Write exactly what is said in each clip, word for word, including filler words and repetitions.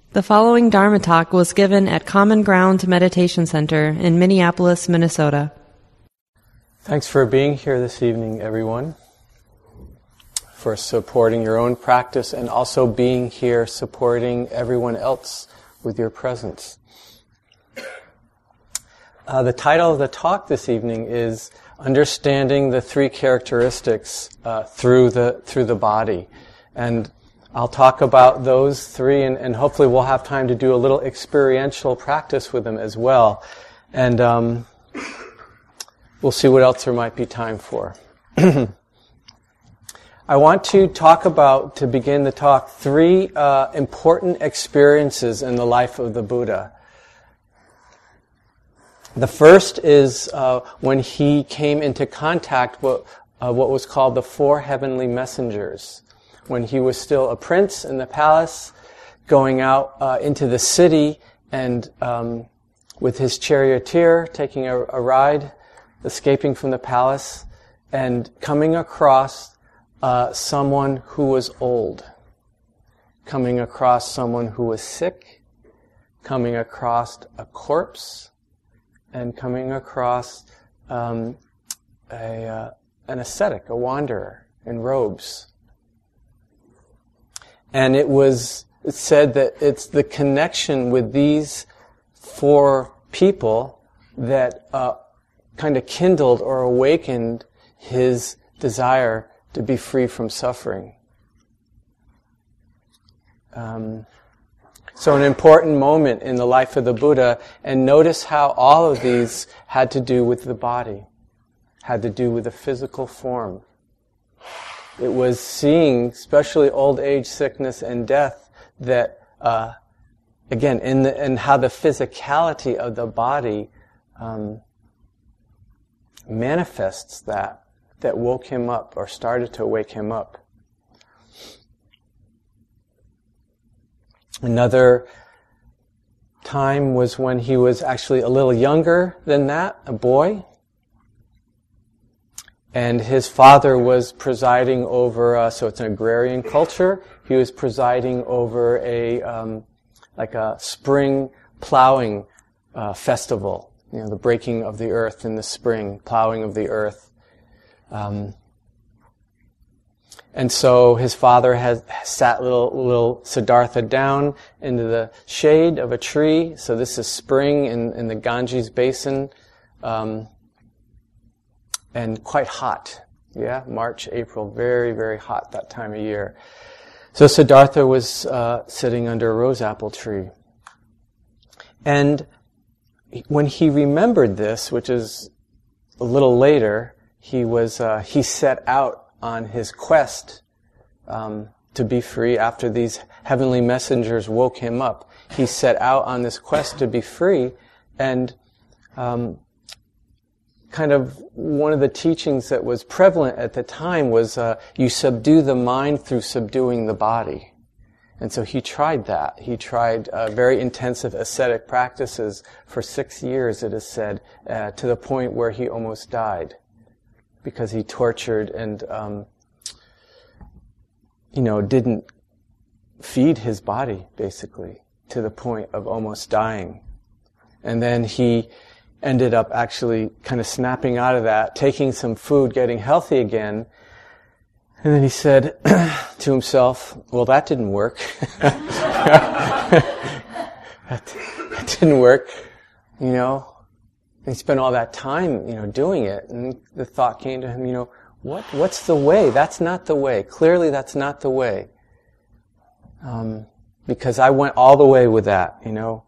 The following Dharma talk was given at Common Ground Meditation Center in Minneapolis, Minnesota. Thanks for being here this evening, everyone, for supporting your own practice and also being here supporting everyone else with your presence. Uh, the title of the talk this evening is Understanding the Three Characteristics uh, through the through the Body. And I'll talk about those three, and, and hopefully we'll have time to do a little experiential practice with them as well. And um, we'll see what else there might be time for. I want to talk about, to begin the talk, three uh, important experiences in the life of the Buddha. The first is uh, when he came into contact with uh, what was called the Four Heavenly Messengers. When he was still a prince in the palace, going out uh, into the city and um, with his charioteer, taking a, a ride, escaping from the palace, and coming across uh, someone who was old, coming across someone who was sick, coming across a corpse, and coming across um, a uh, an ascetic, a wanderer in robes. And it was said that it's the connection with these four people that uh, kind of kindled or awakened his desire to be free from suffering. Um, so an important moment in the life of the Buddha, and notice how all of these had to do with the body, had to do with the physical form. It was seeing, especially old age, sickness, and death, that, uh, again, in the, in how the physicality of the body um, manifests that, that woke him up, or started to wake him up. Another time was when he was actually a little younger than that, a boy. And his father was presiding over, uh, so it's an agrarian culture. He was presiding over a, um, like a spring plowing uh, festival. You know, the breaking of the earth in the spring, plowing of the earth. Um, and so his father has sat little, little Siddhartha down into the shade of a tree. So this is spring in, in the Ganges basin. Um, And quite hot. Yeah, March, April, very, very hot that time of year. So Siddhartha was uh, sitting under a rose apple tree. And when he remembered this, which is a little later, he was uh, he set out on his quest um, to be free after these heavenly messengers woke him up. He set out on this quest to be free, and um, kind of one of the teachings that was prevalent at the time was uh, you subdue the mind through subduing the body. And so he tried that. He tried uh, very intensive ascetic practices for six years, it is said, uh, to the point where he almost died because he tortured and, um, you know, didn't feed his body, basically, to the point of almost dying. And then he ended up actually kind of snapping out of that, taking some food, getting healthy again. And then he said to himself, well, that didn't work. that, that didn't work, you know. And he spent all that time, you know, doing it. And the thought came to him, you know, what, what's the way? That's not the way. Clearly that's not the way. Um, because I went all the way with that, you know.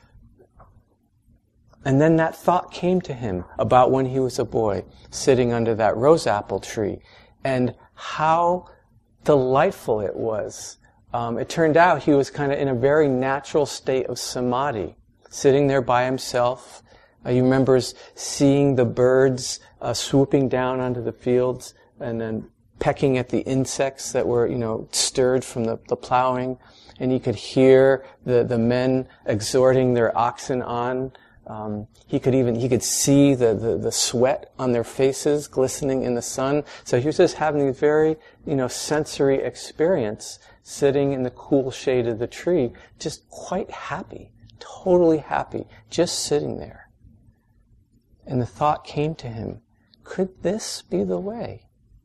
And then that thought came to him about when he was a boy, sitting under that rose apple tree, and how delightful it was. Um, it turned out he was kind of in a very natural state of samadhi, sitting there by himself. Uh, he remembers seeing the birds uh, swooping down onto the fields and then pecking at the insects that were, you know, stirred from the, the plowing. And he could hear the, the men exhorting their oxen on. Um, he could even, he could see the, the, the sweat on their faces glistening in the sun. So he was just having these very, you know, sensory experience, sitting in the cool shade of the tree, just quite happy, totally happy, just sitting there. And the thought came to him, could this be the way?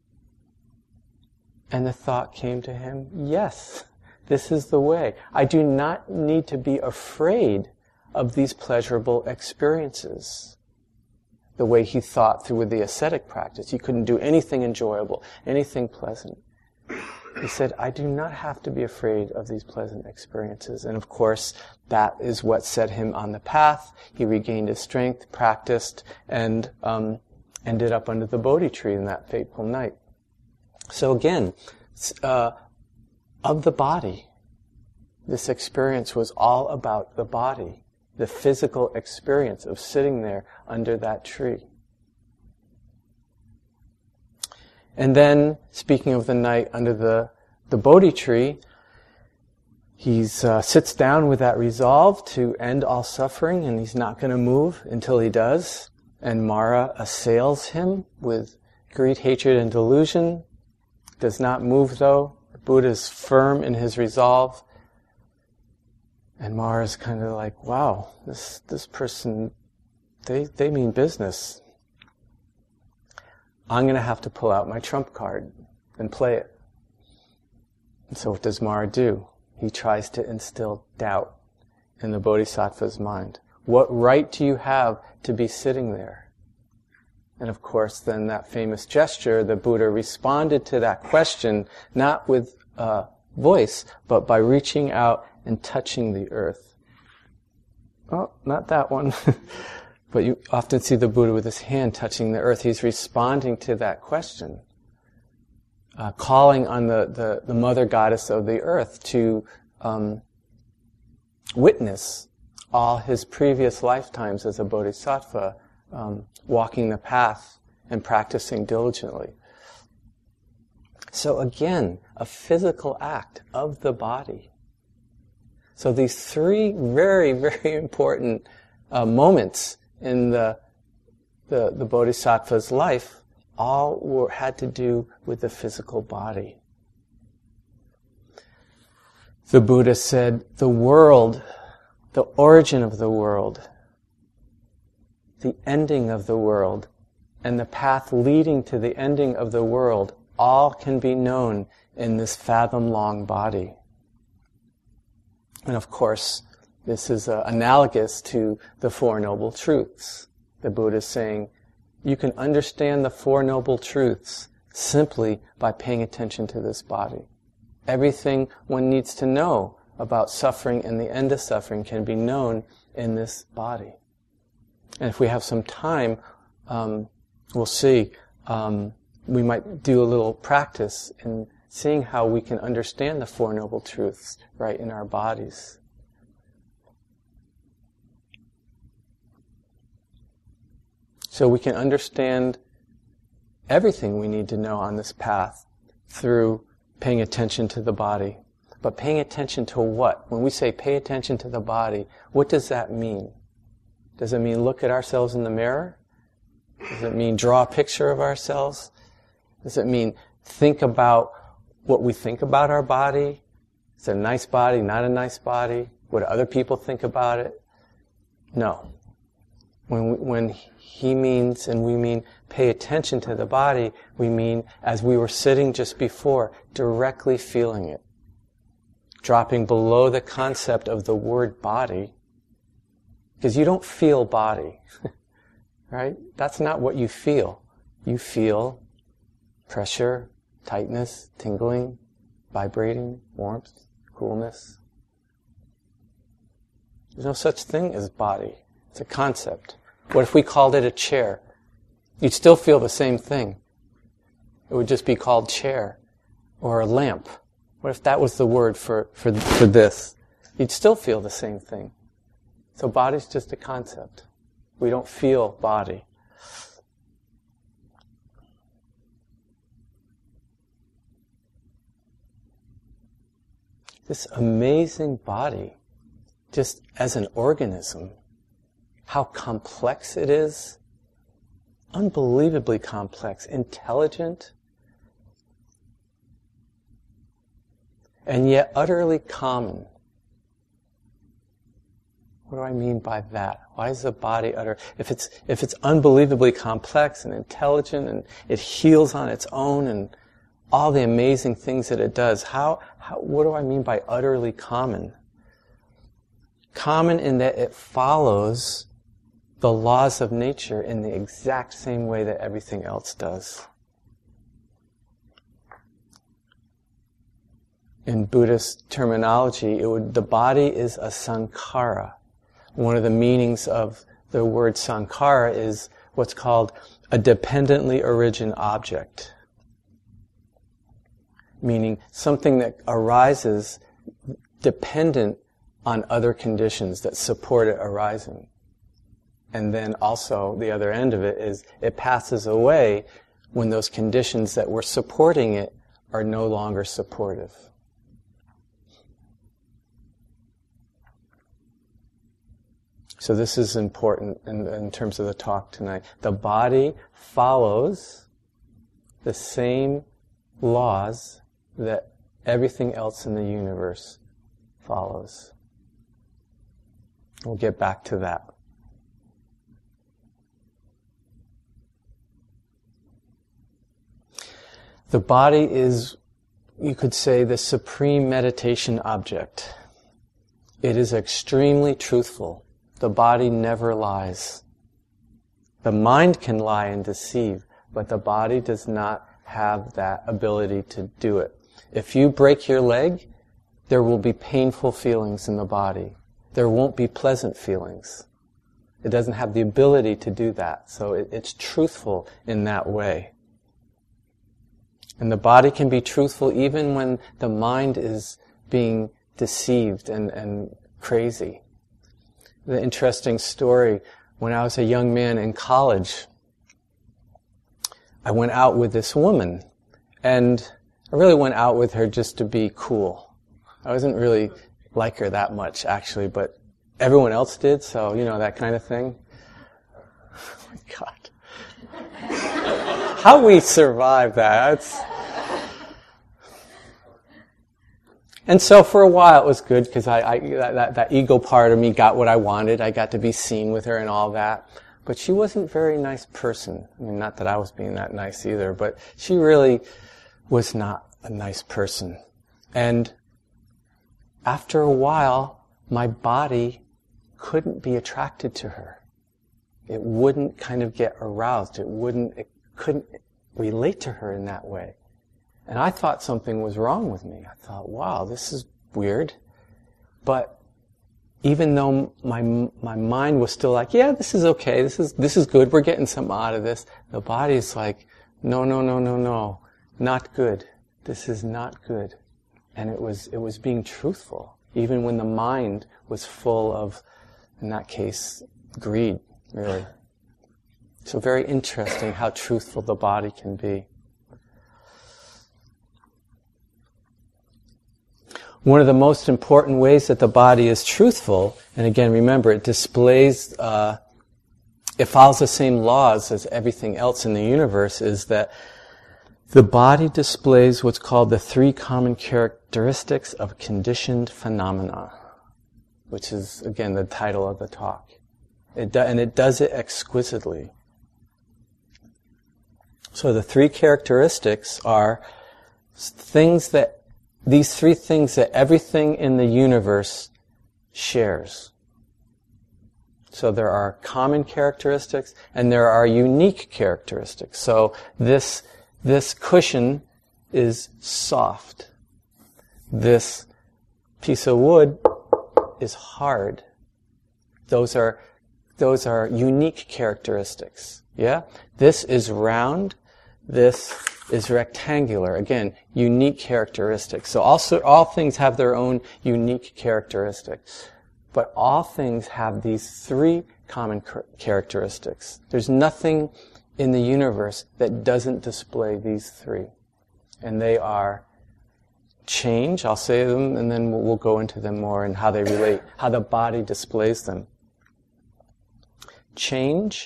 And the thought came to him, yes, this is the way. I do not need to be afraid of these pleasurable experiences. The way he thought through with the ascetic practice. He couldn't do anything enjoyable, anything pleasant. He said, I do not have to be afraid of these pleasant experiences. And of course, that is what set him on the path. He regained his strength, practiced, and um, ended up under the Bodhi tree in that fateful night. So again, uh, of the body, this experience was all about the body. The physical experience of sitting there under that tree. And then, speaking of the night under the, the Bodhi tree, he uh, sits down with that resolve to end all suffering, and he's not going to move until he does. And Mara assails him with greed, hatred, and delusion. Does not move, though. The Buddha is firm in his resolve. And Mara's kind of like, wow, this this person, they they mean business. I'm going to have to pull out my trump card and play it. And so what does Mara do? He tries to instill doubt in the Bodhisattva's mind. What right do you have to be sitting there? And of course, then that famous gesture, the Buddha responded to that question, not with uh, voice, but by reaching out and touching the earth. Oh, not that one. But you often see the Buddha with his hand touching the earth. He's responding to that question. Uh, calling on the, the, the mother goddess of the earth to um, witness all his previous lifetimes as a bodhisattva, um, walking the path and practicing diligently. So again, a physical act of the body. So these three very, very important uh, moments in the, the the Bodhisattva's life all were, had to do with the physical body. The Buddha said, the world, the origin of the world, the ending of the world, and the path leading to the ending of the world all can be known in this fathom-long body. And of course, this is uh, analogous to the Four Noble Truths. The Buddha is saying, you can understand the Four Noble Truths simply by paying attention to this body. Everything one needs to know about suffering and the end of suffering can be known in this body. And if we have some time, um, we'll see, um, we might do a little practice in seeing how we can understand the Four Noble Truths right in our bodies. So we can understand everything we need to know on this path through paying attention to the body. But paying attention to what? When we say pay attention to the body, what does that mean? Does it mean look at ourselves in the mirror? Does it mean draw a picture of ourselves? Does it mean think about what we think about our body? Is it a nice body, not a nice body? What do other people think about it? No. When we, when he means and we mean pay attention to the body, we mean, as we were sitting just before, directly feeling it. Dropping below the concept of the word body. Because you don't feel body. Right? That's not what you feel. You feel pressure, tightness, tingling, vibrating, warmth, coolness. There's no such thing as body. It's a concept. What if we called it a chair? You'd still feel the same thing. It would just be called chair. Or a lamp. What if that was the word for, for, for this? You'd still feel the same thing. So body's just a concept. We don't feel body. This amazing body, just as an organism, how complex it is, unbelievably complex, intelligent. and yet utterly common. What do I mean by that? Why is the body utter? If it's, if it's unbelievably complex and intelligent and it heals on its own and all the amazing things that it does, how, how, what do I mean by utterly common? Common in that it follows the laws of nature in the exact same way that everything else does. In Buddhist terminology, it would, the body is a sankhara. One of the meanings of the word sankhara is what's called a dependently origin object, meaning something that arises dependent on other conditions that support it arising. And then also the other end of it is it passes away when those conditions that were supporting it are no longer supportive. So this is important in, in terms of the talk tonight. The body follows the same laws that everything else in the universe follows. We'll get back to that. The body is, you could say, the supreme meditation object. It is extremely truthful. The body never lies. The mind can lie and deceive, but the body does not have that ability to do it. If you break your leg, there will be painful feelings in the body. There won't be pleasant feelings. It doesn't have the ability to do that. So it, it's truthful in that way. And the body can be truthful even when the mind is being deceived and, and crazy. The interesting story, when I was a young man in college, I went out with this woman, and I really went out with her just to be cool. I wasn't really like her that much, actually, but everyone else did, so, you know, that kind of thing. Oh my God. How we survive that, it's... And so for a while it was good because I, I that, that ego part of me got what I wanted. I got to be seen with her and all that. But she wasn't a very nice person. I mean, not that I was being that nice either, but she really was not a nice person. And after a while, my body couldn't be attracted to her. It wouldn't kind of get aroused. It wouldn't, it couldn't relate to her in that way. And I thought something was wrong with me. I thought, wow, this is weird. But even though my my mind was still like, yeah, this is okay, this is this is good, we're getting something out of this, the body's like, no, no, no, no, no, not good. This is not good. And it was it was being truthful, even when the mind was full of, in that case, greed, really. So very interesting how truthful the body can be. One of the most important ways that the body is truthful, and again, remember, it displays, uh, it follows the same laws as everything else in the universe, is that the body displays what's called the three common characteristics of conditioned phenomena, which is, again, the title of the talk. It do, and it does it exquisitely. So the three characteristics are things that These three things that everything in the universe shares. So there are common characteristics and there are unique characteristics. So this, this cushion is soft. This piece of wood is hard. Those are, those are unique characteristics. Yeah? This is round. This is rectangular. Again, unique characteristics. So also, all things have their own unique characteristics. But all things have these three common characteristics. There's nothing in the universe that doesn't display these three. And they are change, I'll say them, and then we'll, we'll go into them more and how they relate, how the body displays them. Change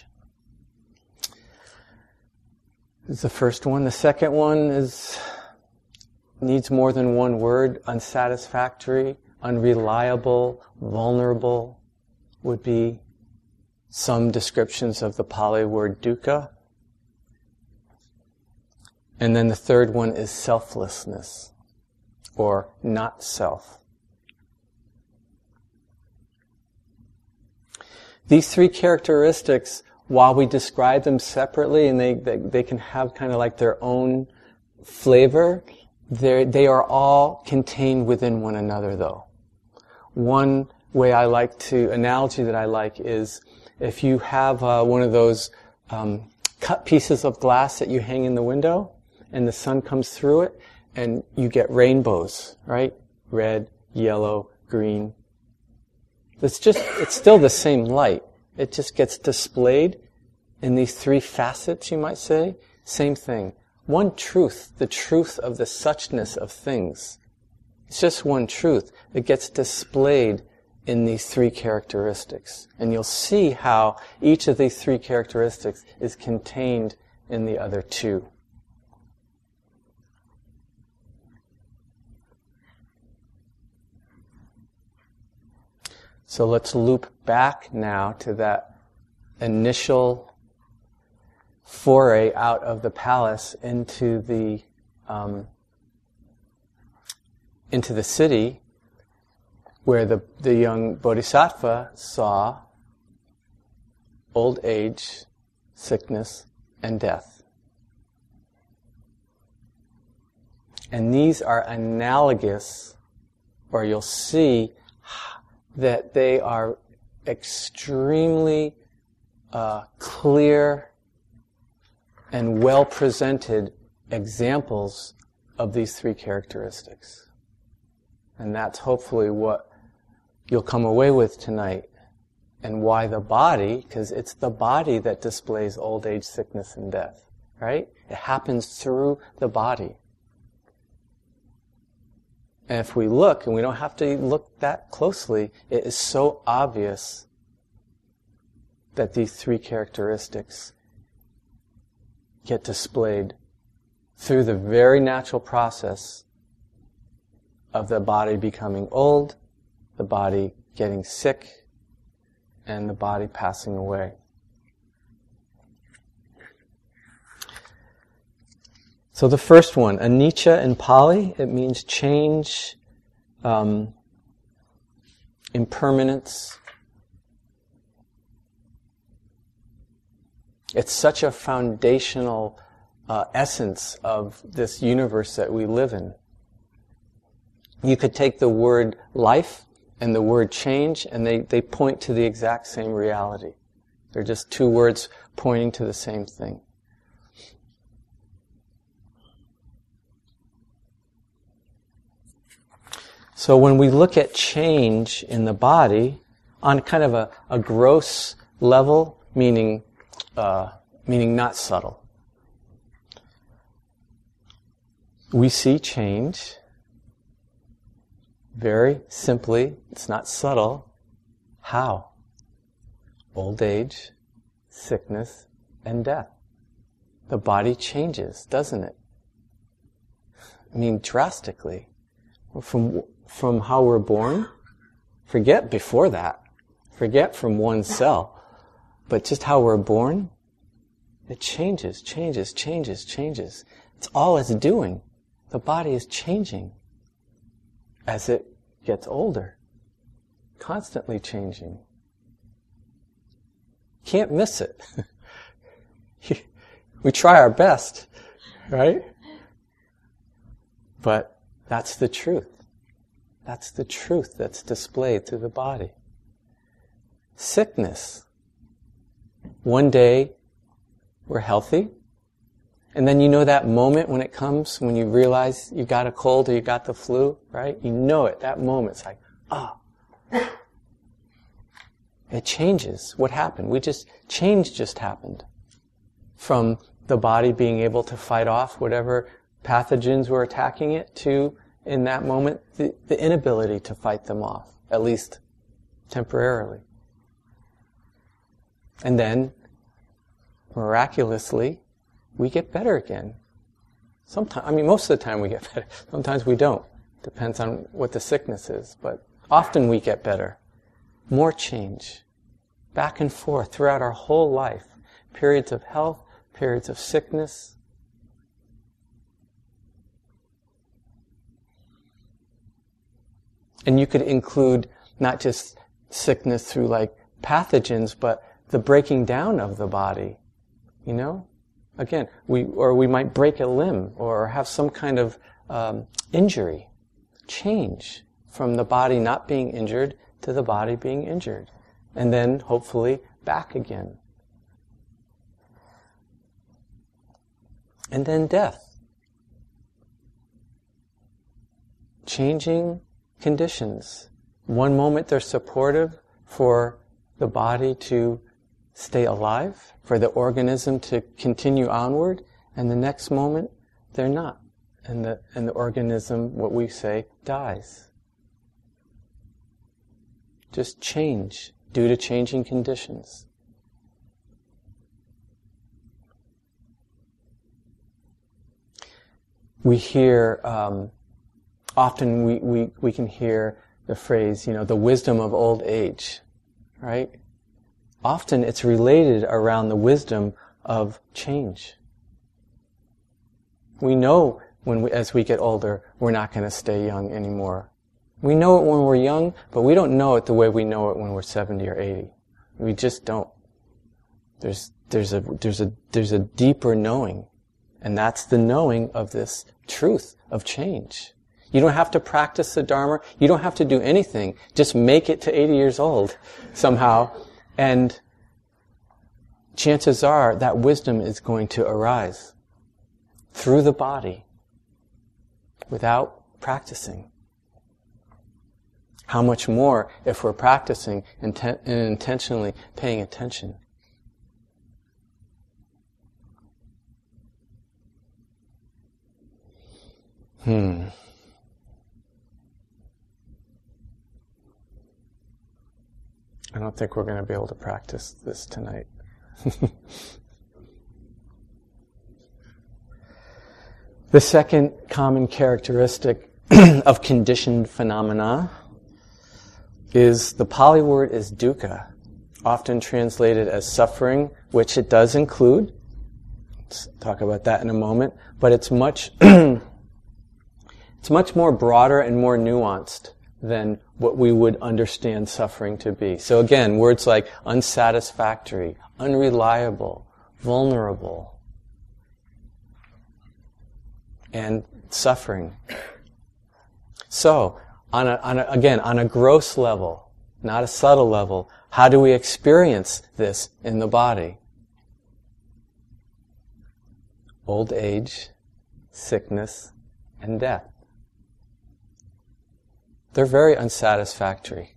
is the first one. The second one is needs more than one word. Unsatisfactory, unreliable, vulnerable would be some descriptions of the Pali word dukkha. And then the third one is selflessness, or not self. These three characteristics, while we describe them separately, and they, they, they can have kind of like their own flavor, they are all contained within one another, though. One way I like to, analogy that I like is if you have uh, one of those um, cut pieces of glass that you hang in the window, and the sun comes through it, and you get rainbows, right? Red, yellow, green. It's just, it's still the same light. It just gets displayed in these three facets, you might say. Same thing. One truth, the truth of the suchness of things. It's just one truth. It gets displayed in these three characteristics. And you'll see how each of these three characteristics is contained in the other two. So let's loop back now to that initial foray out of the palace into the um, into the city, where the the young bodhisattva saw old age, sickness, and death. And these are analogous, or you'll see that they are extremely uh, clear and well-presented examples of these three characteristics. And that's hopefully what you'll come away with tonight, and why the body, because it's the body that displays old age, sickness, and death, right? It happens through the body. And if we look, and we don't have to look that closely, it is so obvious that these three characteristics get displayed through the very natural process of the body becoming old, the body getting sick, and the body passing away. So the first one, anicca in Pali, it means change, um, impermanence. It's such a foundational uh, essence of this universe that we live in. You could take the word life and the word change, and they, they point to the exact same reality. They're just two words pointing to the same thing. So when we look at change in the body on kind of a, a gross level, meaning uh, meaning not subtle, we see change very simply. It's not subtle. How? Old age, sickness, and death. The body changes, doesn't it? I mean, drastically. From from how we're born, forget before that, forget from one cell, but just how we're born, it changes, changes, changes, changes. It's all it's doing. The body is changing as it gets older, constantly changing. Can't miss it. We try our best, right? But that's the truth. That's the truth that's displayed through the body. Sickness. One day, we're healthy. And then you know that moment when it comes, when you realize you got a cold or you got the flu, right? You know it. That moment, it's like, ah. Oh. It changes. What happened? We just, change just happened. From the body being able to fight off whatever pathogens were attacking it to, in that moment, the, the inability to fight them off, at least temporarily. And then, miraculously, we get better again. Sometimes, I mean, most of the time we get better. Sometimes we don't. Depends on what the sickness is. But often we get better. More change. Back and forth throughout our whole life. Periods of health, periods of sickness. And you could include not just sickness through like pathogens, but the breaking down of the body. You know? Again, we or we might break a limb or have some kind of um, injury. Change from the body not being injured to the body being injured. And then, hopefully, back again. And then death. Changing conditions. One moment they're supportive for the body to stay alive, for the organism to continue onward, and the next moment they're not. And the, and the organism, what we say, dies. Just change due to changing conditions. We hear, um, often we, we, we can hear the phrase, you know, the wisdom of old age, right? Often it's related around the wisdom of change. We know when we, as we get older, we're not going to stay young anymore. We know it when we're young, but we don't know it the way we know it when we're seventy or eighty. We just don't. There's, there's a, there's a, there's a deeper knowing. And that's the knowing of this truth of change. You don't have to practice the Dharma. You don't have to do anything. Just make it to eighty years old somehow. And chances are that wisdom is going to arise through the body without practicing. How much more if we're practicing inten- and intentionally paying attention. Hmm. I don't think we're going to be able to practice this tonight. The second common characteristic of conditioned phenomena is, the Pali word is dukkha, often translated as suffering, which it does include. Let's talk about that in a moment. But it's much, it's much more broader and more nuanced than what we would understand suffering to be. So again, words like unsatisfactory, unreliable, vulnerable, and suffering. So, on a, on a, again, on a gross level, not a subtle level, how do we experience this in the body? Old age, sickness, and death. They're very unsatisfactory.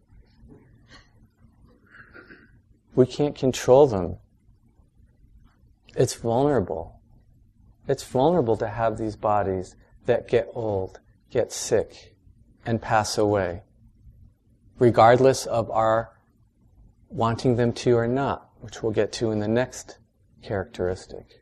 We can't control them. It's vulnerable. It's vulnerable to have these bodies that get old, get sick, and pass away, regardless of our wanting them to or not, which we'll get to in the next characteristic.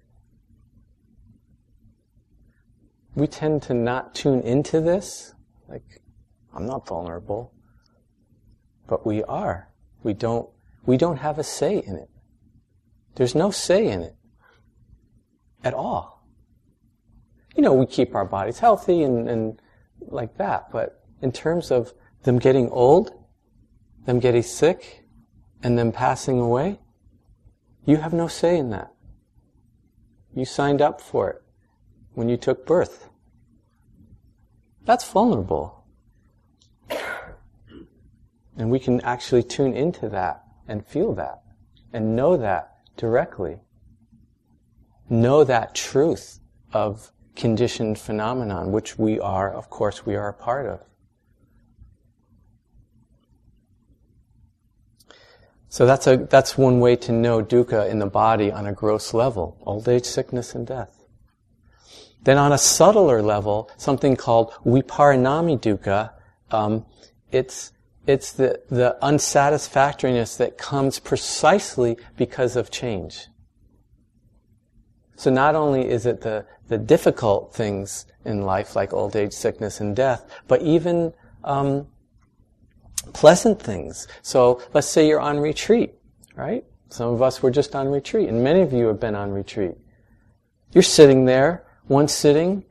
We tend to not tune into this, like, I'm not vulnerable. But we are. We don't, we don't have a say in it. There's no say in it. At all. You know, we keep our bodies healthy and, and like that, but in terms of them getting old, them getting sick, and them passing away, you have no say in that. You signed up for it when you took birth. That's vulnerable. And we can actually tune into that and feel that and know that directly. Know that truth of conditioned phenomenon, which we are, of course, we are a part of. So that's a that's one way to know dukkha in the body on a gross level: old age, sickness, and death. Then on a subtler level, something called viparinami dukkha. Um, it's it's the the unsatisfactoriness that comes precisely because of change. So not only is it the, the difficult things in life, like old age, sickness, and death, but even um, pleasant things. So let's say you're on retreat, right? Some of us were just on retreat, and many of you have been on retreat. You're sitting there, one sitting,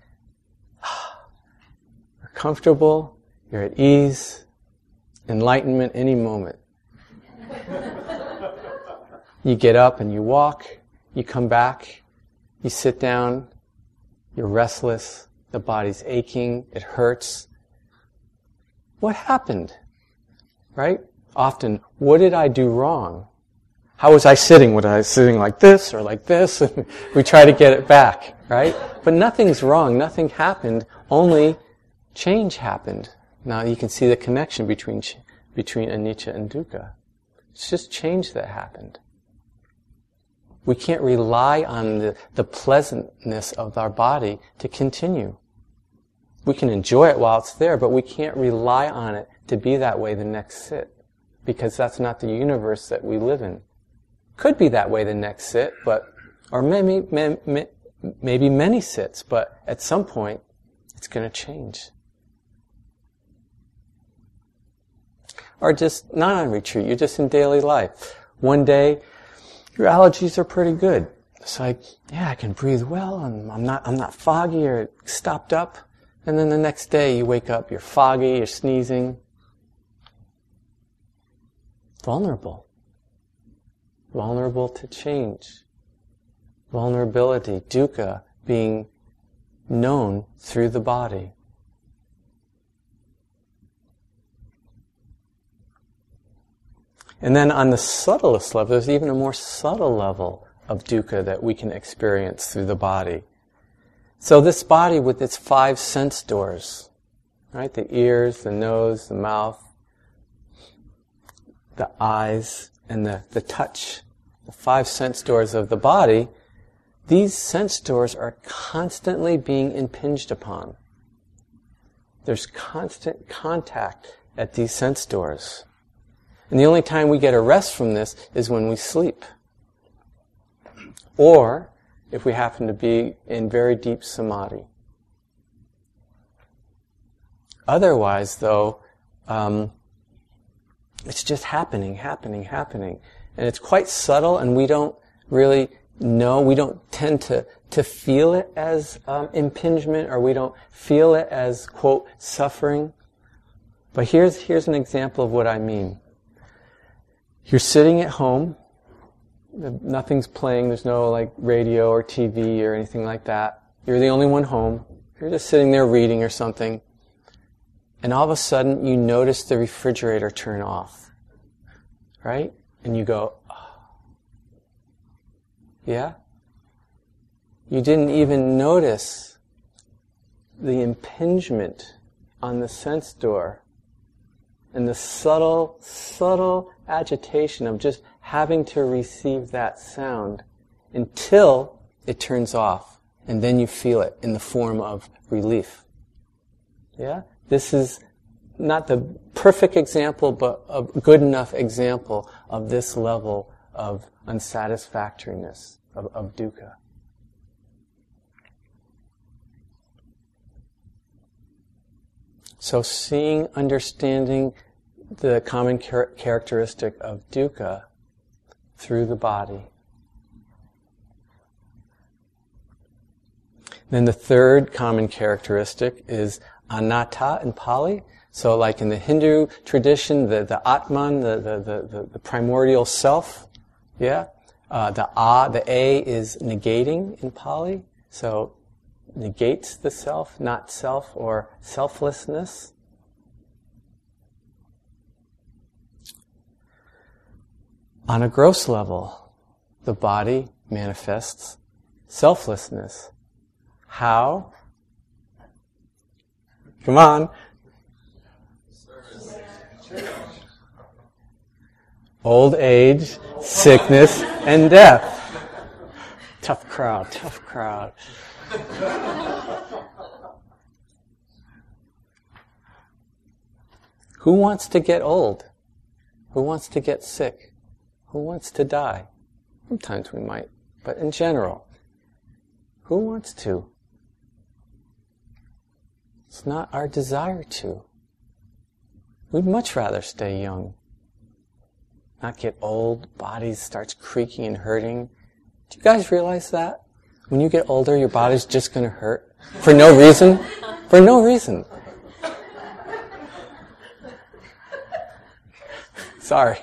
you're comfortable, you're at ease, enlightenment any moment. You get up and you walk, you come back, you sit down, you're restless, the body's aching, it hurts. What happened? Right? Often, what did I do wrong? How was I sitting? Was I sitting like this or like this? We try to get it back, right? But nothing's wrong, nothing happened, only change happened. Now you can see the connection between between anicca and dukkha. It's just change that happened. We can't rely on the, the pleasantness of our body to continue. We can enjoy it while it's there, but we can't rely on it to be that way the next sit, because that's not the universe that we live in. Could be that way the next sit, but or maybe maybe, maybe many sits, but at some point it's going to change. Or just not on retreat, you're just in daily life. One day, your allergies are pretty good. It's like, yeah, I can breathe well, and I'm not, I'm not foggy or stopped up. And then the next day you wake up, you're foggy, you're sneezing. Vulnerable. Vulnerable to change. Vulnerability, dukkha, being known through the body. And then on the subtlest level, there's even a more subtle level of dukkha that we can experience through the body. So this body with its five sense doors, right? The ears, the nose, the mouth, the eyes, and the, the touch, the five sense doors of the body, these sense doors are constantly being impinged upon. There's constant contact at these sense doors. And the only time we get a rest from this is when we sleep. Or if we happen to be in very deep samadhi. Otherwise, though, um, it's just happening, happening, happening. And it's quite subtle, and we don't really know, we don't tend to, to feel it as um, impingement, or we don't feel it as, quote, suffering. But here's, here's an example of what I mean. You're sitting at home, nothing's playing, there's no like radio or T V or anything like that. You're the only one home. You're just sitting there reading or something. And all of a sudden you notice the refrigerator turn off. Right? And you go, oh. Yeah? You didn't even notice the impingement on the sense door and the subtle, subtle agitation of just having to receive that sound until it turns off, and then you feel it in the form of relief. Yeah? This is not the perfect example, but a good enough example of this level of unsatisfactoriness, of, of dukkha. So seeing, understanding the common char- characteristic of dukkha through the body. Then the third common characteristic is anatta in Pali. So like in the Hindu tradition, the, the Atman, the, the, the, the primordial self, yeah? Uh, the A, the A is negating in Pali. So negates the self, not self, or selflessness. On a gross level, the body manifests selflessness. How? Come on. Old age, sickness, and death. Tough crowd, tough crowd. Who wants to get old? Who wants to get sick? Who wants to die? Sometimes we might, but in general, Who wants to? It's not our desire to. We'd much rather stay young. Not get old, bodies starts creaking and hurting. Do you guys realize that? When you get older, your body's just going to hurt. For no reason. For no reason. Sorry.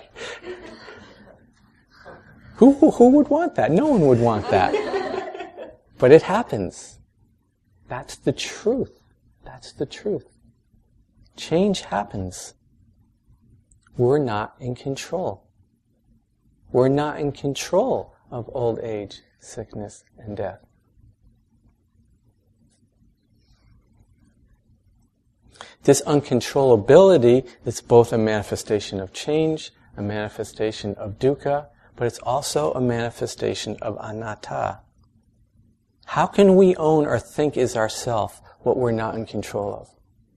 Who, who would want that? No one would want that. But it happens. That's the truth. That's the truth. Change happens. We're not in control. We're not in control of old age, sickness, and death. This uncontrollability is both a manifestation of change, a manifestation of dukkha, but it's also a manifestation of anatta. How can we own or think is ourself what we're not in control of?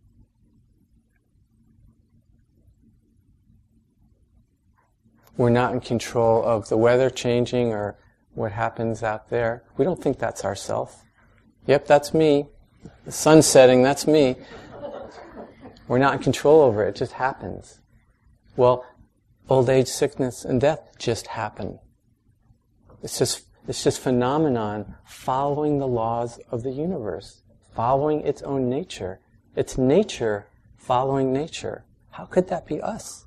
We're not in control of the weather changing or what happens out there. We don't think that's ourself. Yep, that's me. The sun's setting, that's me. We're not in control over it. It just happens. Well, old age, sickness, and death just happen. It's just, it's just phenomenon following the laws of the universe, following its own nature. It's nature following nature. How could that be us?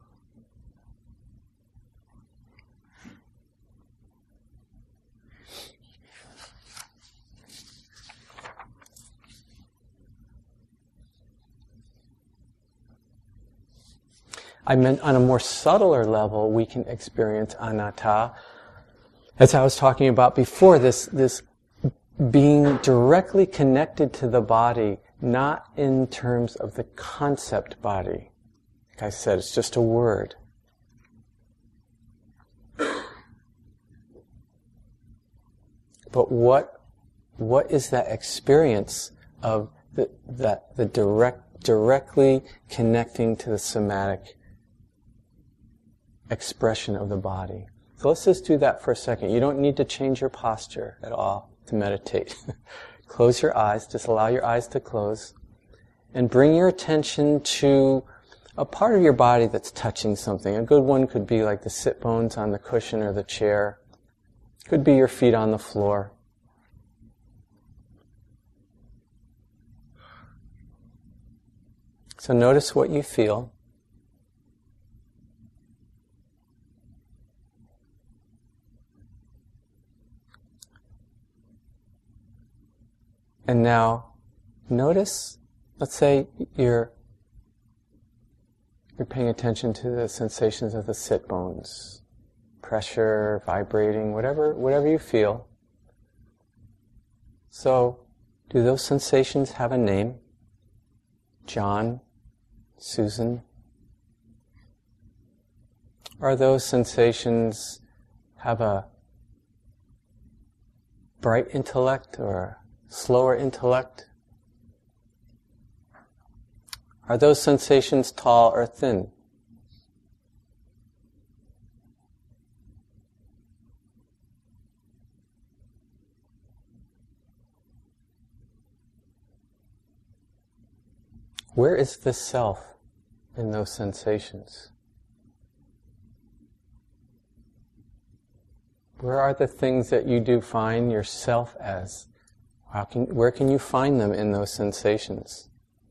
I meant on a more subtler level, we can experience anatta. As I was talking about before, this, this being directly connected to the body, not in terms of the concept body. Like I said, it's just a word. But what, what is that experience of the, that, the direct, directly connecting to the somatic expression of the body? So let's just do that for a second. You don't need to change your posture at all to meditate. Close your eyes. Just allow your eyes to close. And bring your attention to a part of your body that's touching something. A good one could be like the sit bones on the cushion or the chair. Could be your feet on the floor. So notice what you feel. And now, notice, let's say you're you're paying attention to the sensations of the sit bones, pressure, vibrating, whatever whatever you feel. So, do those sensations have a name? John, Susan? Are those sensations have a bright intellect or a slower intellect? Are those sensations tall or thin? Where is the self in those sensations? Where are the things that you do find yourself as? How can, where can you find them in those sensations?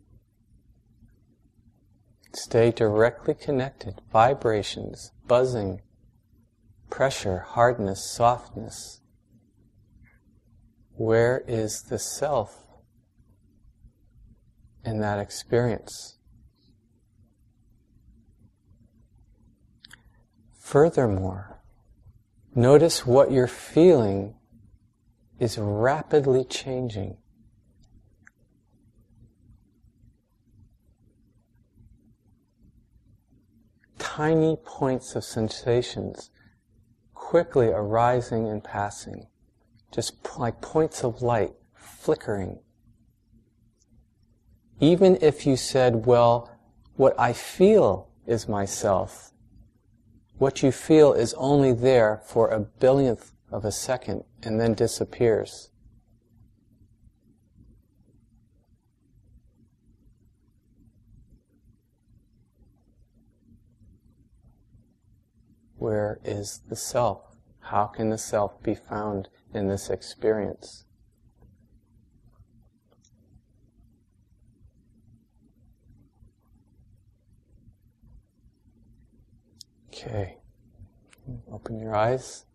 Stay directly connected. Vibrations, buzzing, pressure, hardness, softness. Where is the self in that experience? Furthermore, notice what you're feeling is rapidly changing. Tiny points of sensations quickly arising and passing, just like points of light flickering. Even if you said, well, what I feel is myself, what you feel is only there for a billionth of a second and then disappears. Where is the self? How can the self be found in this experience? Okay. Open your eyes.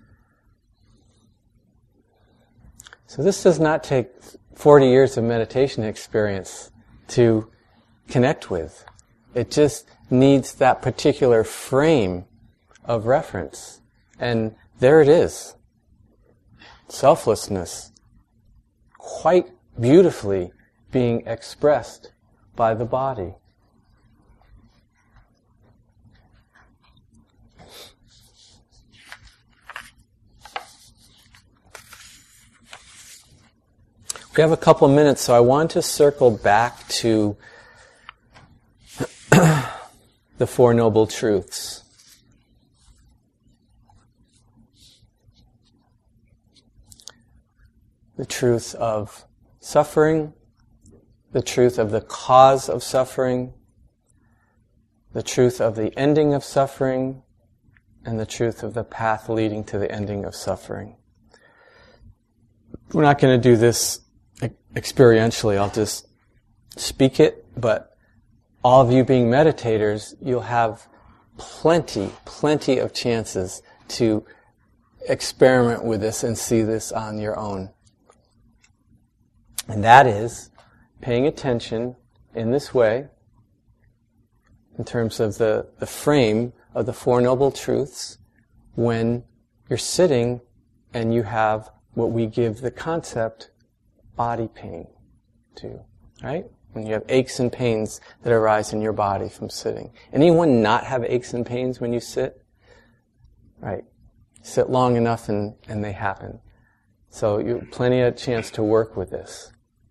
So this does not take forty years of meditation experience to connect with. It just needs that particular frame of reference. And there it is. Selflessness, quite beautifully being expressed by the body. We have a couple minutes, so I want to circle back to the Four Noble Truths. The truth of suffering, the truth of the cause of suffering, the truth of the ending of suffering, and the truth of the path leading to the ending of suffering. We're not going to do this experientially. I'll just speak it, but all of you being meditators, you'll have plenty, plenty of chances to experiment with this and see this on your own. And that is paying attention in this way, in terms of the, the frame of the Four Noble Truths, when you're sitting and you have what we give the concept body pain to, right? When you have aches and pains that arise in your body from sitting. Anyone not have aches and pains when you sit? Right. Sit long enough and, and they happen. So you have plenty of chance to work with this.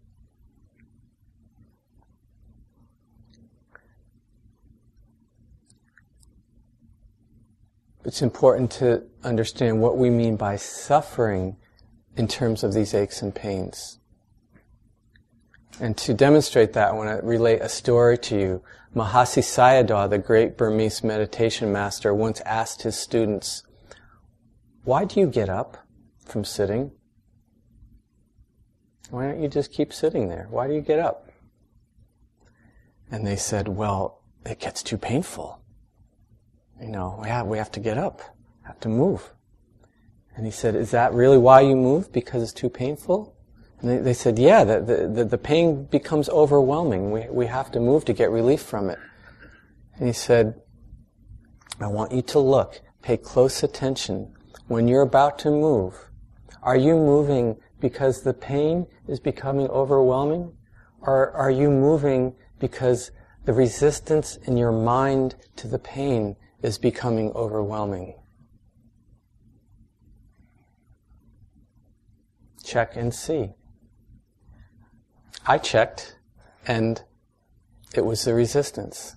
It's important to understand what we mean by suffering in terms of these aches and pains. And to demonstrate that, I want to relate a story to you. Mahasi Sayadaw, the great Burmese meditation master, once asked his students, "Why do you get up from sitting? Why don't you just keep sitting there? Why do you get up?" And they said, "Well, it gets too painful. You know, we have, we have to get up, have to move." And he said, "Is that really why you move? Because it's too painful?" And they, they said, "Yeah, the, the, the pain becomes overwhelming. We, we have to move to get relief from it." And he said, "I want you to look, pay close attention. When you're about to move, are you moving because the pain is becoming overwhelming? Or are you moving because the resistance in your mind to the pain is becoming overwhelming?" Check and see. I checked, and it was the resistance.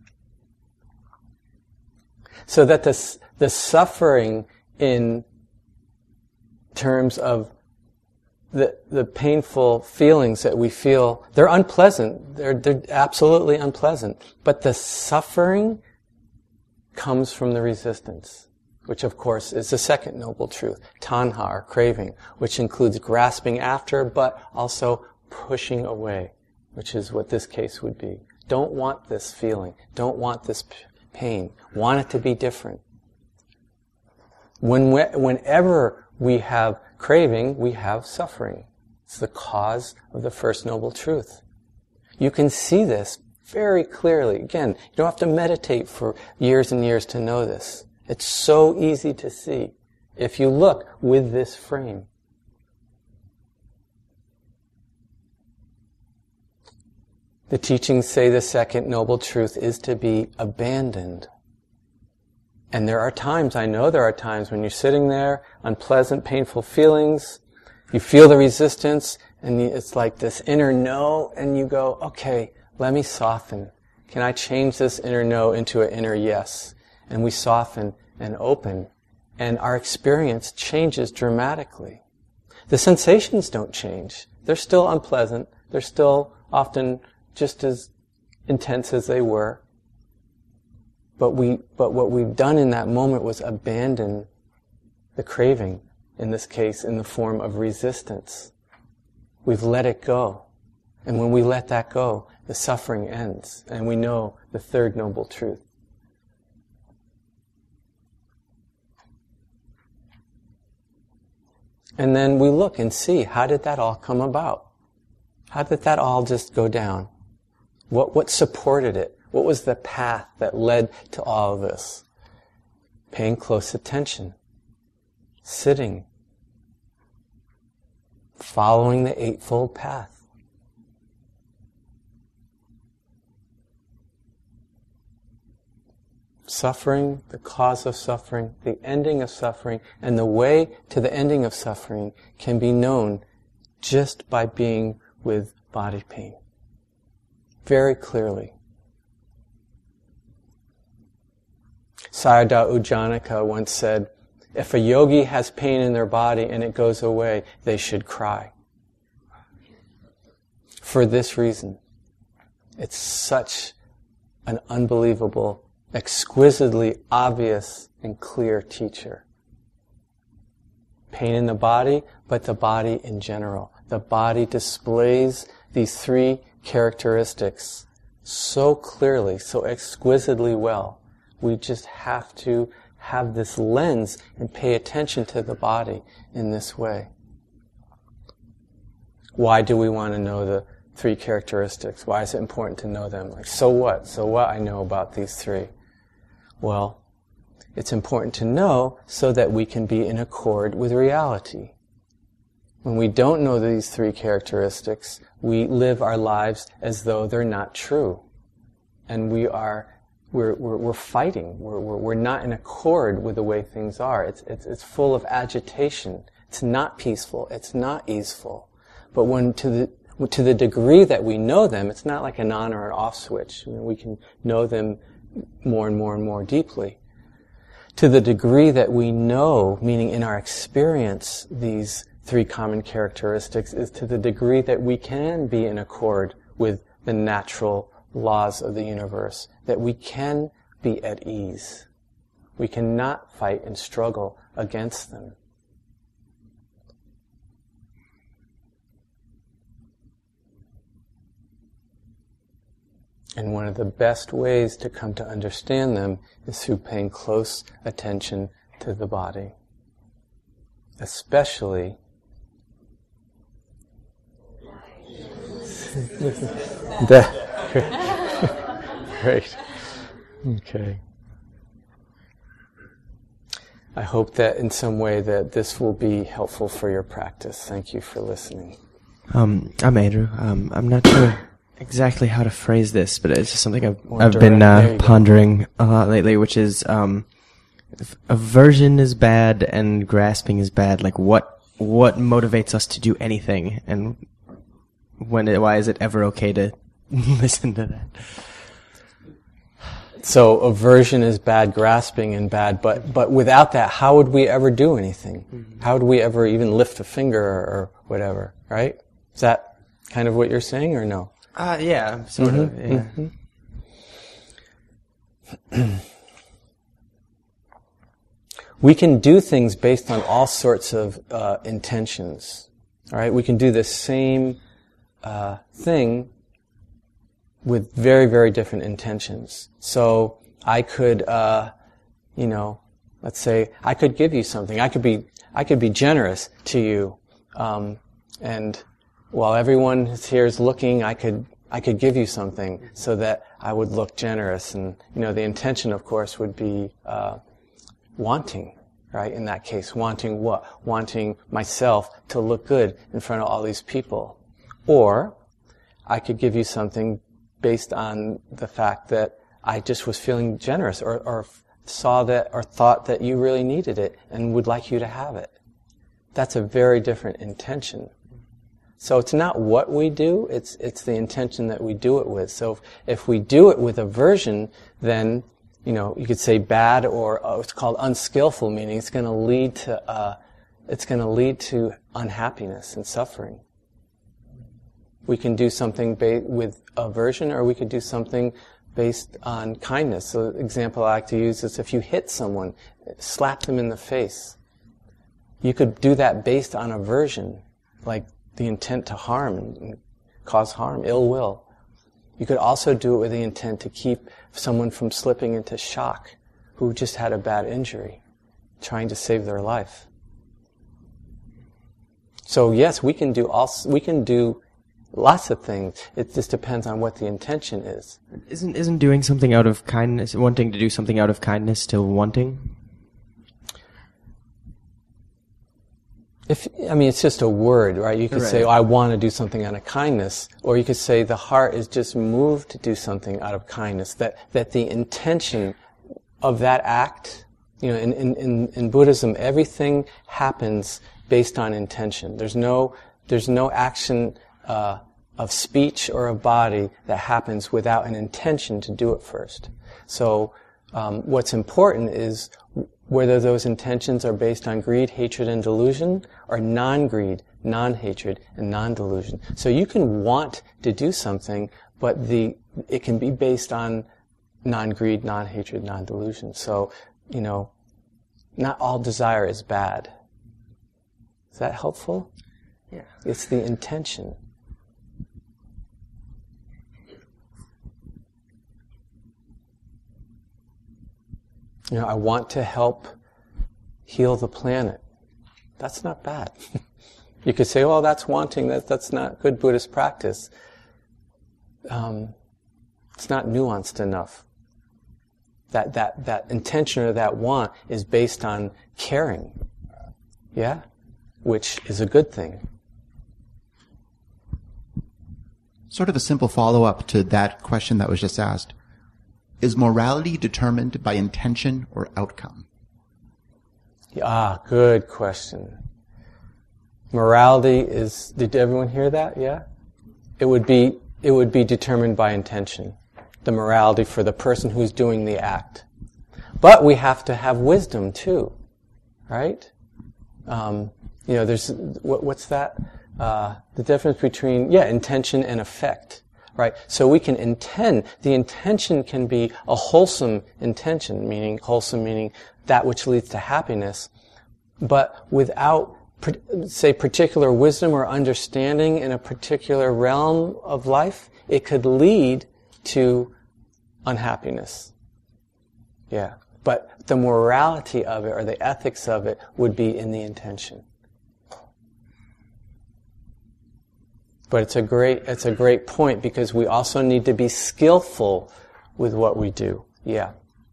So that the, the suffering in terms of the, the painful feelings that we feel, they're unpleasant. They're, they're absolutely unpleasant. But the suffering comes from the resistance, which of course is the second noble truth, tanha, or craving, which includes grasping after, but also pushing away, which is what this case would be. Don't want this feeling. Don't want this p- pain. Want it to be different. When we, whenever we have craving, we have suffering. It's the cause of the first noble truth. You can see this very clearly. Again, you don't have to meditate for years and years to know this. It's so easy to see if you look with this frame. The teachings say the second noble truth is to be abandoned. And there are times, I know there are times when you're sitting there, unpleasant, painful feelings, you feel the resistance, and it's like this inner no, and you go, okay, let me soften. Can I change this inner no into an inner yes? And we soften and open, and our experience changes dramatically. The sensations don't change. They're still unpleasant. They're still often just as intense as they were. But we, but what we've done in that moment was abandon the craving, in this case, in the form of resistance. We've let it go. And when we let that go, the suffering ends, and we know the third noble truth. And then we look and see, how did that all come about? How did that all just go down? What, what supported it? What was the path that led to all of this? Paying close attention. Sitting. Following the Eightfold Path. Suffering, the cause of suffering, the ending of suffering, and the way to the ending of suffering can be known just by being with body pain. Very clearly. Sayadaw U Janaka once said, if a yogi has pain in their body and it goes away, they should cry. For this reason. It's such an unbelievable, exquisitely obvious and clear teacher. Pain in the body, but the body in general. The body displays these three characteristics so clearly, so exquisitely well. We just have to have this lens and pay attention to the body in this way. Why do we want to know the three characteristics? Why is it important to know them? Like, so what? So what I know about these three? Well, it's important to know so that we can be in accord with reality. When we don't know these three characteristics, we live our lives as though they're not true. And we are, we're, we're, we're fighting. We're, we're, we're not in accord with the way things are. It's, it's, it's full of agitation. It's not peaceful. It's not easeful. But when to the, to the degree that we know them, it's not like an on or an off switch. I mean, we can know them more and more and more deeply. To the degree that we know, meaning in our experience, these three common characteristics, is to the degree that we can be in accord with the natural laws of the universe, that we can be at ease. We cannot fight and struggle against them. And one of the best ways to come to understand them is through paying close attention to the body. Especially that. Great. Okay. I hope that in some way that this will be helpful for your practice. Thank you for listening. Um, I'm Andrew. Um, I'm not sure exactly how to phrase this, but it's just something I've, I've direct. been uh, pondering a lot lately, which is um, if aversion is bad and grasping is bad. Like, what what motivates us to do anything, and when it, why is it ever okay to listen to that? So aversion is bad, grasping and bad, but but without that, how would we ever do anything? Mm-hmm. How would we ever even lift a finger or, or whatever? Right? Is that kind of what you're saying, or no? Uh, yeah, sort mm-hmm, of, yeah. Mm-hmm. We can do things based on all sorts of uh, intentions. All right, we can do the same uh, thing with very, very different intentions. So I could, uh, you know, let's say I could give you something. I could be, I could be generous to you, um, and while everyone here is looking, I could, I could give you something so that I would look generous. And, you know, the intention, of course, would be, uh, wanting, right? In that case, wanting what? Wanting myself to look good in front of all these people. Or, I could give you something based on the fact that I just was feeling generous, or, or saw that, or thought that you really needed it and would like you to have it. That's a very different intention. So it's not what we do, it's it's the intention that we do it with. So if, if we do it with aversion, then, you know, you could say bad, or uh, it's called unskillful, meaning it's going to lead to uh, it's going to lead to unhappiness and suffering. We can do something ba- with aversion, or we could do something based on kindness. So the example I like to use is if you hit someone, slap them in the face. You could do that based on aversion, like the intent to harm and cause harm, ill will. You could also do it with the intent to keep someone from slipping into shock who just had a bad injury, trying to save their life. So yes, we can do all, we can do lots of things. It just depends on what the intention is. Isn't isn't doing something out of kindness, wanting to do something out of kindness, still wanting? If I mean, it's just a word, right? You could Right. say, oh, I want to do something out of kindness. Or you could say the heart is just moved to do something out of kindness. That that the intention of that act, you know, in, in, in, in Buddhism, everything happens based on intention. There's no, there's no action uh, of speech or of body that happens without an intention to do it first. So um, what's important is whether those intentions are based on greed, hatred, and delusion, or non-greed, non-hatred, and non-delusion. So you can want to do something, but the it can be based on non-greed, non-hatred, non-delusion. So, you know, not all desire is bad. Is that helpful? Yeah. It's the intention. You know, I want to help heal the planet. That's not bad. You could say, well, that's wanting, that, that's not good Buddhist practice. Um, it's not nuanced enough. That, that, that intention or that want is based on caring. Yeah? Which is a good thing. Sort of a simple follow-up to that question that was just asked. Is morality determined by intention or outcome? Ah, good question. Morality is, did everyone hear that? Yeah? It would be, it would be determined by intention. The morality for the person who's doing the act. But we have to have wisdom too. Right? Um, you know, there's, what, what's that? Uh, the difference between, yeah, intention and effect. Right? So we can intend, the intention can be a wholesome intention, meaning, wholesome meaning that which leads to happiness, but without, say, particular wisdom or understanding in a particular realm of life, it could lead to unhappiness. Yeah. But the morality of it or the ethics of it would be in the intention. But it's a great, it's a great point because we also need to be skillful with what we do. Yeah.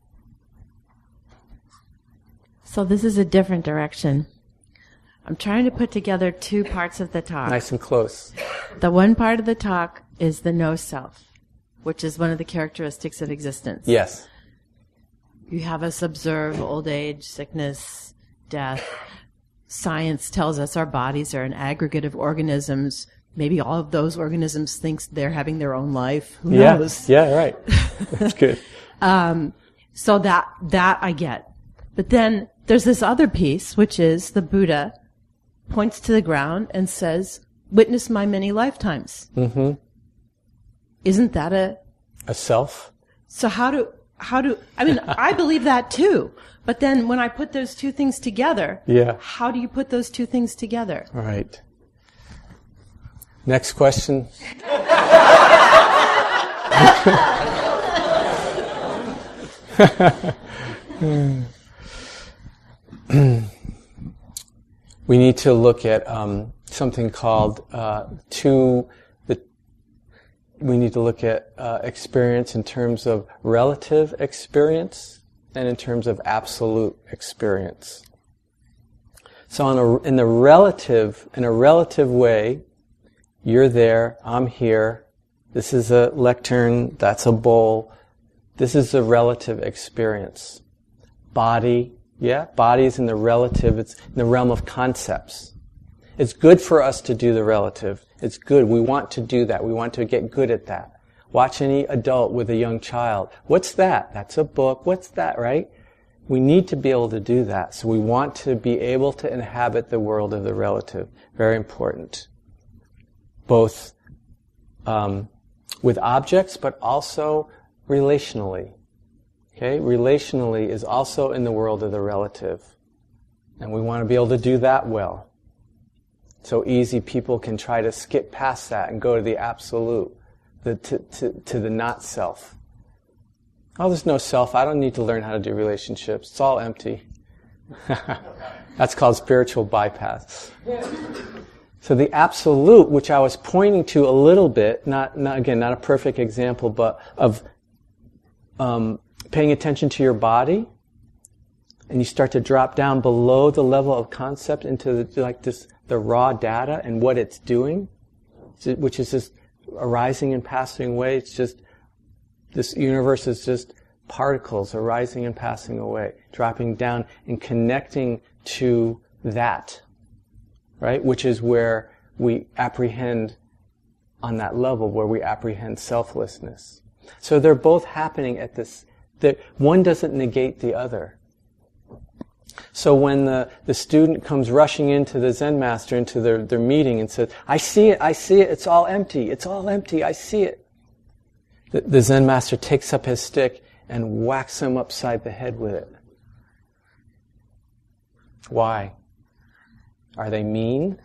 So this is a different direction. I'm trying to put together two parts of the talk. Nice and close. The one part of the talk is the no self, which is one of the characteristics of existence. Yes. You have us observe old age, sickness, death. Science tells us our bodies are an aggregate of organisms. Maybe all of those organisms think they're having their own life. Who yeah. knows? Yeah, right. That's good. um, so that, that I get. But then there's this other piece, which is the Buddha points to the ground and says, witness my many lifetimes. Mm-hmm. Isn't that a... A self? So how do, how do, I mean, I believe that too. But then when I put those two things together, yeah. How do you put those two things together? Right. Next question. We need to look at um, something called uh, two. The we need to look at uh, experience in terms of relative experience and in terms of absolute experience. So, on a, in the relative, in a relative way. You're there, I'm here, this is a lectern, that's a bowl. This is the relative experience. Body, yeah, body is in the relative, it's in the realm of concepts. It's good for us to do the relative. It's good, we want to do that, we want to get good at that. Watch any adult with a young child. What's that? That's a book, what's that, right? We need to be able to do that, so we want to be able to inhabit the world of the relative. Very important. Both um, with objects, but also relationally. Okay? Relationally is also in the world of the relative. And we want to be able to do that well. So easy people can try to skip past that and go to the absolute, the, to, to, to the not self. Oh, there's no self. I don't need to learn how to do relationships. It's all empty. That's called spiritual bypass. So the absolute, which I was pointing to a little bit, not, not again, not a perfect example, but of um, paying attention to your body, and you start to drop down below the level of concept into the, like this, the raw data and what it's doing, which is just arising and passing away. It's just, this universe is just particles arising and passing away, dropping down and connecting to that, right? Which is where we apprehend on that level, where we apprehend selflessness. So they're both happening at this, that one doesn't negate the other. So when the, the student comes rushing into the Zen master, into their, their meeting and says, I see it, I see it, it's all empty, it's all empty, I see it. The, the Zen master takes up his stick and whacks him upside the head with it. Why? Are they mean?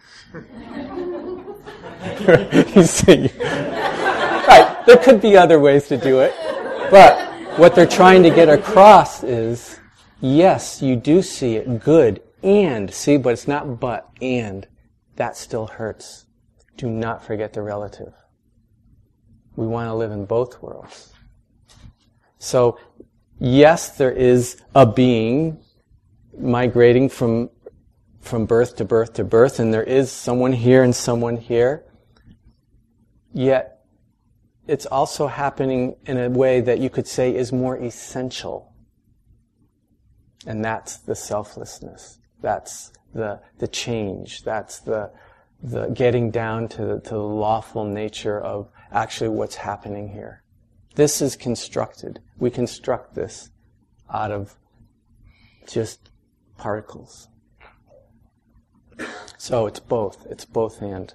He's saying, right, there could be other ways to do it, but what they're trying to get across is, yes, you do see it, good, and, see, but it's not but, and, that still hurts. Do not forget the relative. We want to live in both worlds. So, yes, there is a being migrating from from birth to birth to birth, and there is someone here and someone here. Yet, it's also happening in a way that you could say is more essential. And that's the selflessness. That's the the change. That's the the getting down to the, to the lawful nature of actually what's happening here. This is constructed. We construct this out of just particles. So it's both. It's both and.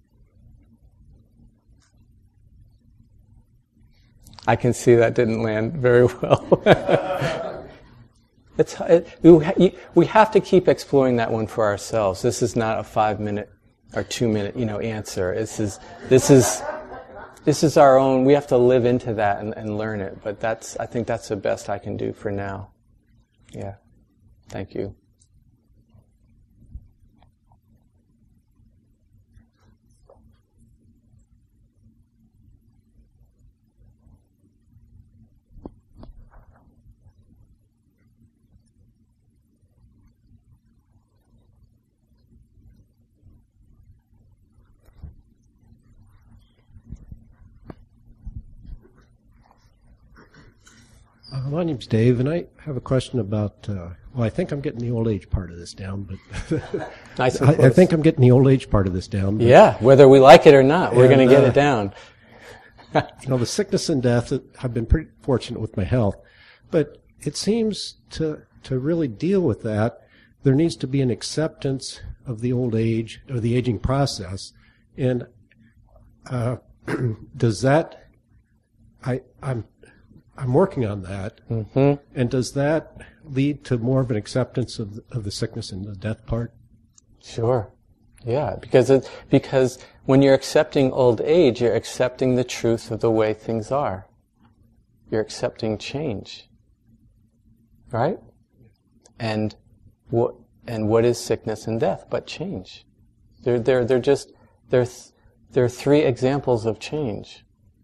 I can see that didn't land very well. It's it, we, we have to keep exploring that one for ourselves. This is not a five minute or two minute, you know, answer. This is this is this is our own. We have to live into that and, and learn it. But that's I think that's the best I can do for now. Yeah. Thank you. Uh, my name's Dave, and I have a question about, uh, well, I think I'm getting the old age part of this down, but nice I, I think I'm getting the old age part of this down. But, yeah, whether we like it or not, we're going to get uh, it down. You know, the sickness and death, I've been pretty fortunate with my health, but it seems to, to really deal with that, there needs to be an acceptance of the old age, or the aging process, and uh, does that, I, I'm I'm working on that. Mm-hmm. And does that lead to more of an acceptance of of the sickness and the death part? Sure. Yeah, because it, because when you're accepting old age, you're accepting the truth of the way things are. You're accepting change. Right? And what and what is sickness and death but change? They're they're they're just they're th- they're three examples of change.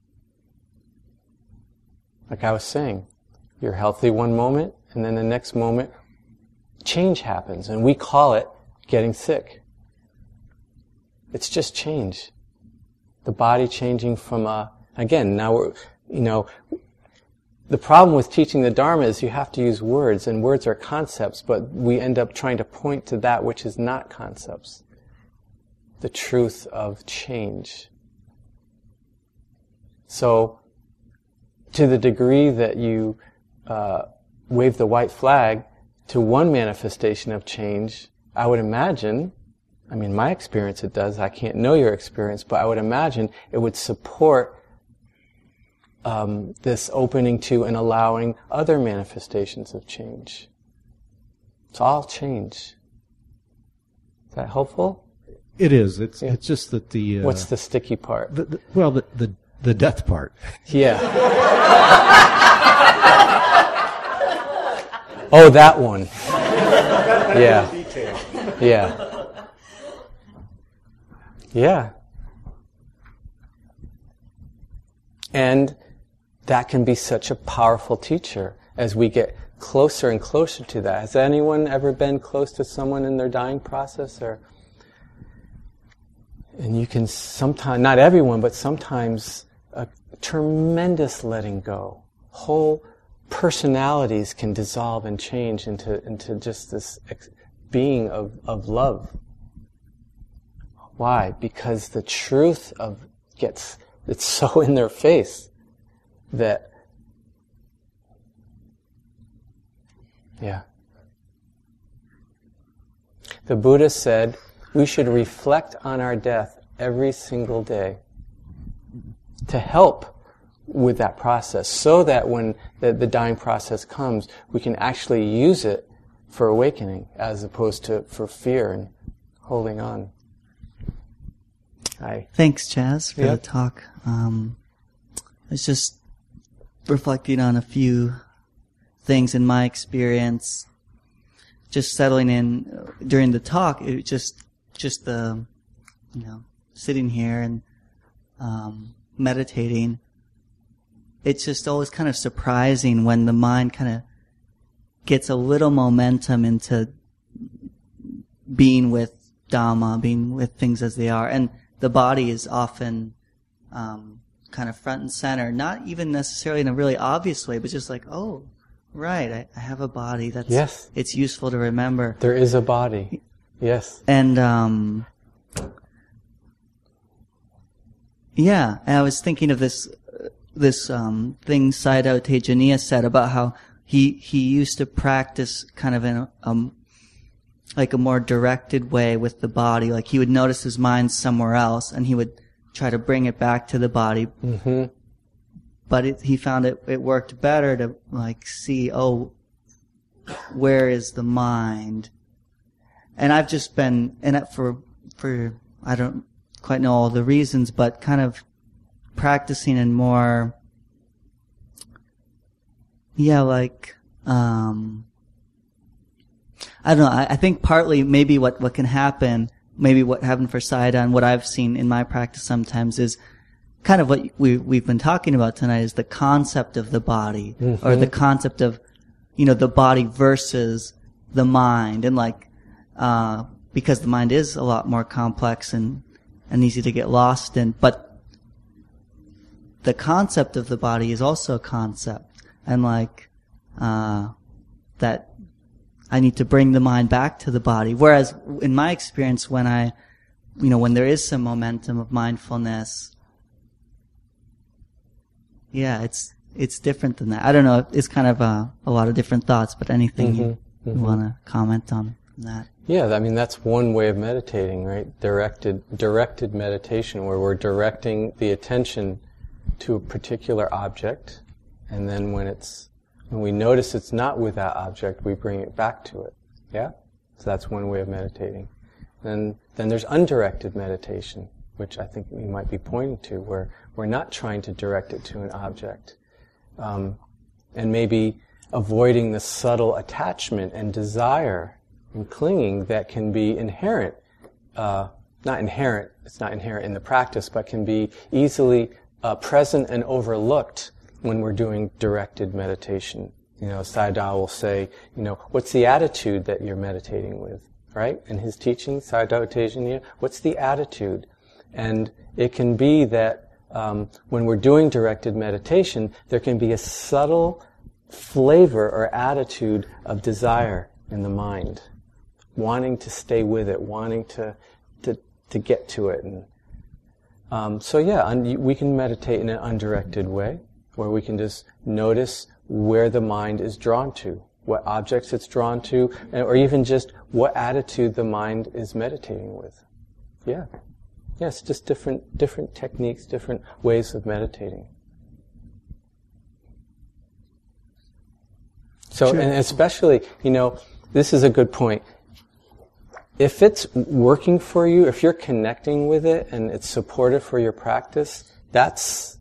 Like I was saying, you're healthy one moment, and then the next moment, change happens, and we call it getting sick. It's just change. The body changing from a, again, now we're, you know, the problem with teaching the Dharma is you have to use words, and words are concepts, but we end up trying to point to that which is not concepts. The truth of change. So, to the degree that you uh, wave the white flag to one manifestation of change, I would imagine, I mean, my experience it does, I can't know your experience, but I would imagine it would support um, this opening to and allowing other manifestations of change. It's all change. Is that helpful? It is. It's Yeah. it's just that the uh, What's the sticky part? the, the well the, the the death part. Yeah. Oh, that one. Yeah. Yeah. Yeah. And that can be such a powerful teacher as we get closer and closer to that. Has anyone ever been close to someone in their dying process? Or, and you can sometimes, not everyone, but sometimes a tremendous letting go. Whole personalities can dissolve and change into, into just this ex- being of, of love. Why? Because the truth of gets, it's so in their face that, yeah. The Buddha said we should reflect on our death every single day to help with that process, so that when the, the dying process comes, we can actually use it for awakening as opposed to for fear and holding on. Hi. Thanks, Chaz, for Yep. the talk. Um, I was just reflecting on a few things in my experience. Just settling in during the talk, it just, just the, you know, sitting here and um, meditating. It's just always kind of surprising when the mind kind of gets a little momentum into being with Dhamma, being with things as they are, and the body is often um, kind of front and center, not even necessarily in a really obvious way, but just like, oh, right, I, I have a body. That's Yes. It's useful to remember. There is a body. Yes. And um, yeah, and I was thinking of this this um, thing Sayadaw Tejaniya said about how he he used to practice kind of in a, um, like a more directed way with the body. Like he would notice his mind somewhere else, and he would try to bring it back to the body. Mm-hmm. But it, he found it it worked better to like see, oh, where is the mind? And I've just been in it for for I don't quite know all the reasons, but kind of practicing in more, yeah, like um, I don't know. I, I think partly maybe what what can happen, maybe what happened for Sayadaw and what I've seen in my practice sometimes is kind of what we we've been talking about tonight is the concept of the body, mm-hmm. or the concept of, you know, the body versus the mind, and like uh, because the mind is a lot more complex and and easy to get lost in, but the concept of the body is also a concept, and like uh, that I need to bring the mind back to the body. Whereas in my experience, when I, you know, when there is some momentum of mindfulness, yeah, it's it's different than that. I don't know. It's kind of a, a lot of different thoughts, but anything Mm-hmm. you, you Mm-hmm. want to comment on that? Yeah, I mean, that's one way of meditating, right? Directed, directed meditation, where we're directing the attention to a particular object, and then when it's, when we notice it's not with that object, we bring it back to it. Yeah? So that's one way of meditating. Then, then there's undirected meditation, which I think we might be pointing to, where we're not trying to direct it to an object. Um, and maybe avoiding the subtle attachment and desire and clinging that can be inherent, uh, not inherent, it's not inherent in the practice, but can be easily uh, present and overlooked when we're doing directed meditation. You know, Sayadaw will say, you know, what's the attitude that you're meditating with, right? In his teaching, Sayadaw Tejaniya, what's the attitude? And it can be that um, when we're doing directed meditation, there can be a subtle flavor or attitude of desire in the mind, wanting to stay with it, wanting to to, to get to it. And um, so yeah, un- we can meditate in an undirected way, where we can just notice where the mind is drawn to, what objects it's drawn to, or even just what attitude the mind is meditating with. Yeah. Yes, just different different techniques, different ways of meditating. So, and especially, you know, this is a good point. If it's working for you, if you're connecting with it and it's supportive for your practice, that's,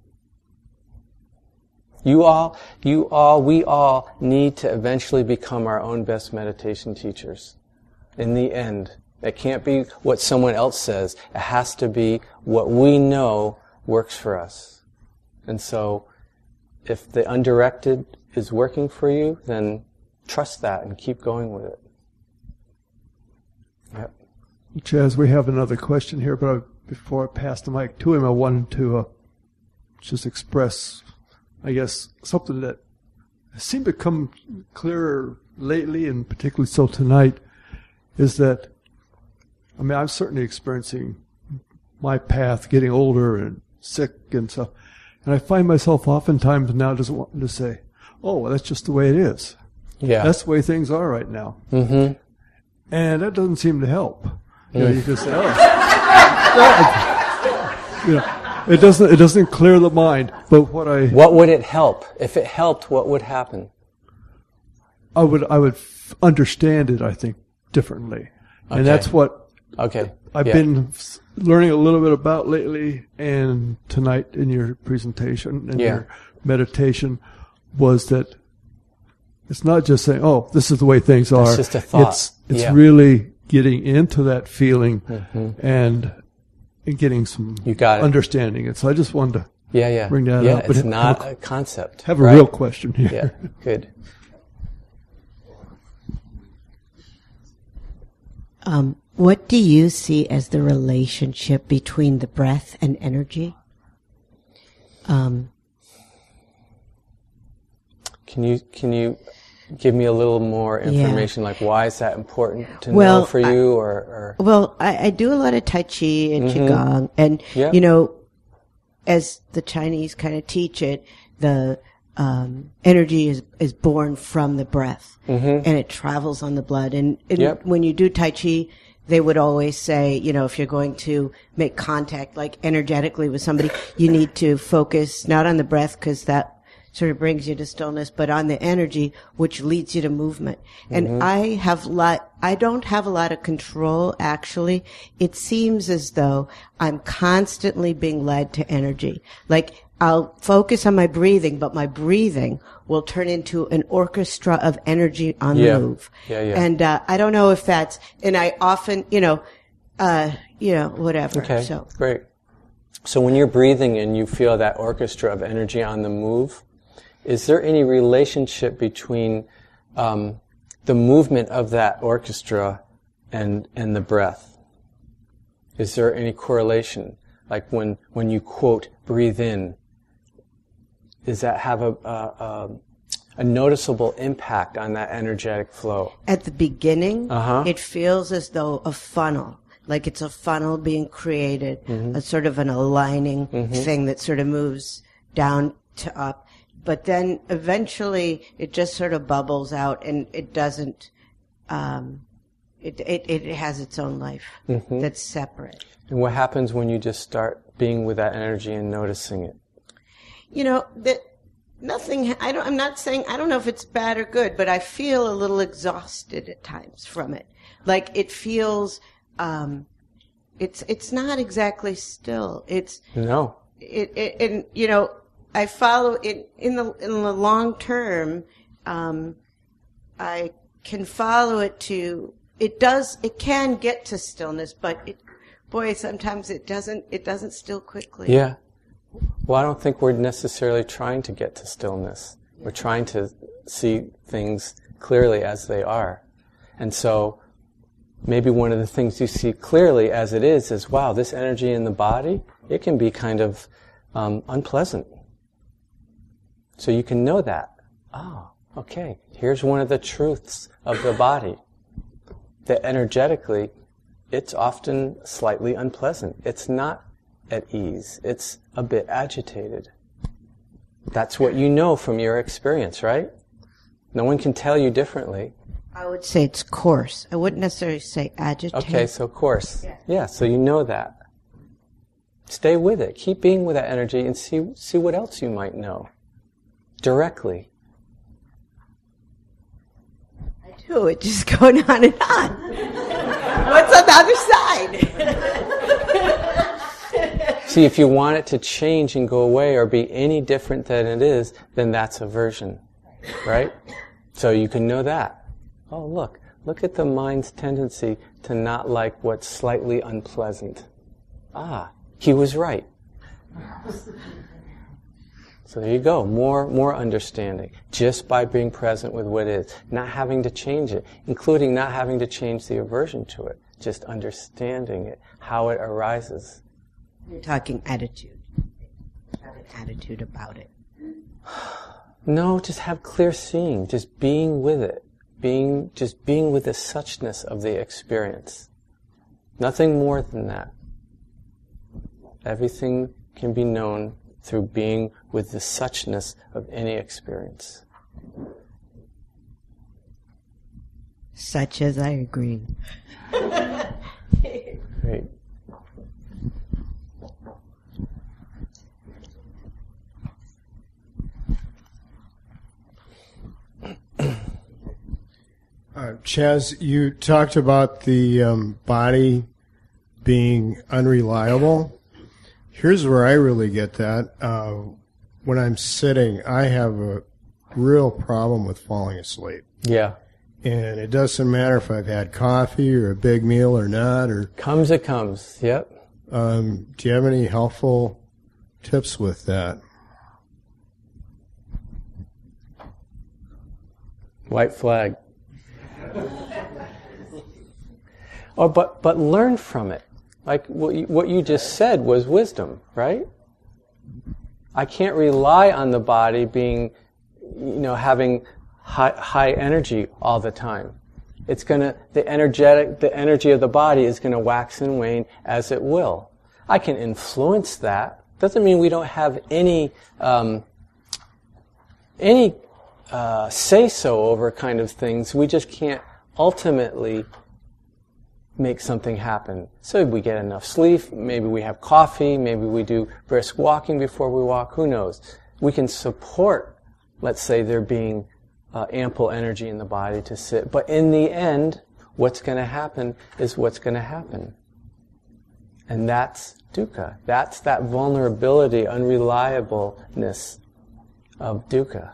you all, you all, we all need to eventually become our own best meditation teachers. In the end, it can't be what someone else says. It has to be what we know works for us. And so, if the undirected is working for you, then trust that and keep going with it. Yep. Chaz, we have another question here, but I, before I pass the mic to him, I wanted to uh, just express, I guess, something that seemed to come clearer lately, and particularly so tonight, is that, I mean, I'm certainly experiencing my path, getting older and sick and stuff, and I find myself oftentimes now just wanting to say, oh, well, that's just the way it is. Yeah. That's the way things are right now. Mm-hmm. And that doesn't seem to help. You know, Mm. you just say, oh. you know, it doesn't, it doesn't clear the mind. But what I, What would it help? If it helped, what would happen? I would, I would f- understand it, I think, differently. Okay. And that's what Okay. I've Yeah. been s- learning a little bit about lately, and tonight in your presentation and Yeah. your meditation was that it's not just saying, oh, this is the way things are. just a thought. It's, it's Yeah. really getting into that feeling Mhm. and, and getting some You got it. understanding. And so I just wanted to Yeah, yeah. bring that yeah, up. it's have not a, a concept. have a right? real question here. Yeah, good. Um, what do you see as the relationship between the breath and energy? Um, Can you can you give me a little more Yeah. information? Like, why is that important to Well, know for you? Or, or well, I, I do a lot of Tai Chi and Mhm. Qigong, and, Yeah. you know, as the Chinese kind of teach it, the um, energy is, is born from the breath, Mhm. and it travels on the blood. And, and Yep. when you do Tai Chi, they would always say, you know, if you're going to make contact, like energetically with somebody, you need to focus not on the breath, because that sort of brings you to stillness, but on the energy, which leads you to movement. And Mhm. I have lot, I don't have a lot of control, actually. It seems as though I'm constantly being led to energy. Like, I'll focus on my breathing, but my breathing will turn into an orchestra of energy on Yeah. the move. Yeah, yeah. And, uh, I don't know if that's, and I often, you know, uh, you know, whatever. Okay, So, great. So when you're breathing and you feel that orchestra of energy on the move, is there any relationship between um, the movement of that orchestra and and the breath? Is there any correlation? Like when when you quote breathe in, does that have a a, a, a noticeable impact on that energetic flow? at the beginning, Uh-huh. it feels as though a funnel, like it's a funnel being created, Mm-hmm. a sort of an aligning Mhm. thing that sort of moves down to up. But then eventually it just sort of bubbles out, and it doesn't, um, it, it, it has its own life Mhm. that's separate. And what happens when you just start being with that energy and noticing it? You know, that nothing, I don't, I'm not saying, I don't know if it's bad or good, but I feel a little exhausted at times from it. Like it feels, um, it's, it's not exactly still. It's, No. it, it, and, you know, I follow it in the, in the long term, um, I can follow it to, it does, it can get to stillness, but it, boy, sometimes it doesn't, it doesn't still quickly. Yeah. Well, I don't think we're necessarily trying to get to stillness. We're trying to see things clearly as they are. And so maybe one of the things you see clearly as it is is, wow, this energy in the body, it can be kind of um, unpleasant. So you can know that. Oh, okay. Here's one of the truths of the body. That energetically, it's often slightly unpleasant. It's not at ease. It's a bit agitated. That's what you know from your experience, right? No one can tell you differently. I would say it's coarse. I wouldn't necessarily say agitated. Okay, so course. Yeah, so you know that. Stay with it. Keep being with that energy and see see what else you might know. Directly. too. It's just going on and on. What's on the other side? See, if you want it to change and go away or be any different than it is, then that's aversion, right? So you can know that. Oh, look. Look at the mind's tendency to not like what's slightly unpleasant. Ah, he was right. So there you go. More, more understanding. Just by being present with what is. Not having to change it. Including not having to change the aversion to it. Just understanding it. How it arises. You're talking attitude. Have an attitude about it. No, just have clear seeing. Just being with it. Being, just being with the suchness of the experience. Nothing more than that. Everything can be known through being with the suchness of any experience. Such as I agree. Great. Uh, Chaz, you talked about the um, body being unreliable. Here's where I really get that. Uh, when I'm sitting, I have a real problem with falling asleep. Yeah. And it doesn't matter if I've had coffee or a big meal or not. Or comes it comes. Yep. Um, do you have any helpful tips with that? White flag. Oh, but but learn from it. Like what you, what you just said was wisdom, right? I can't rely on the body being, you know, having high, high energy all the time. It's gonna the energetic the energy of the body is gonna wax and wane as it will. I can influence that. Doesn't mean we don't have any um, any uh, say so over kind of things. We just can't ultimately make something happen. So we get enough sleep, maybe we have coffee, maybe we do brisk walking before we walk, who knows. We can support, let's say, there being uh, ample energy in the body to sit. But in the end, what's going to happen is what's going to happen. And that's dukkha. That's that vulnerability, unreliableness of dukkha.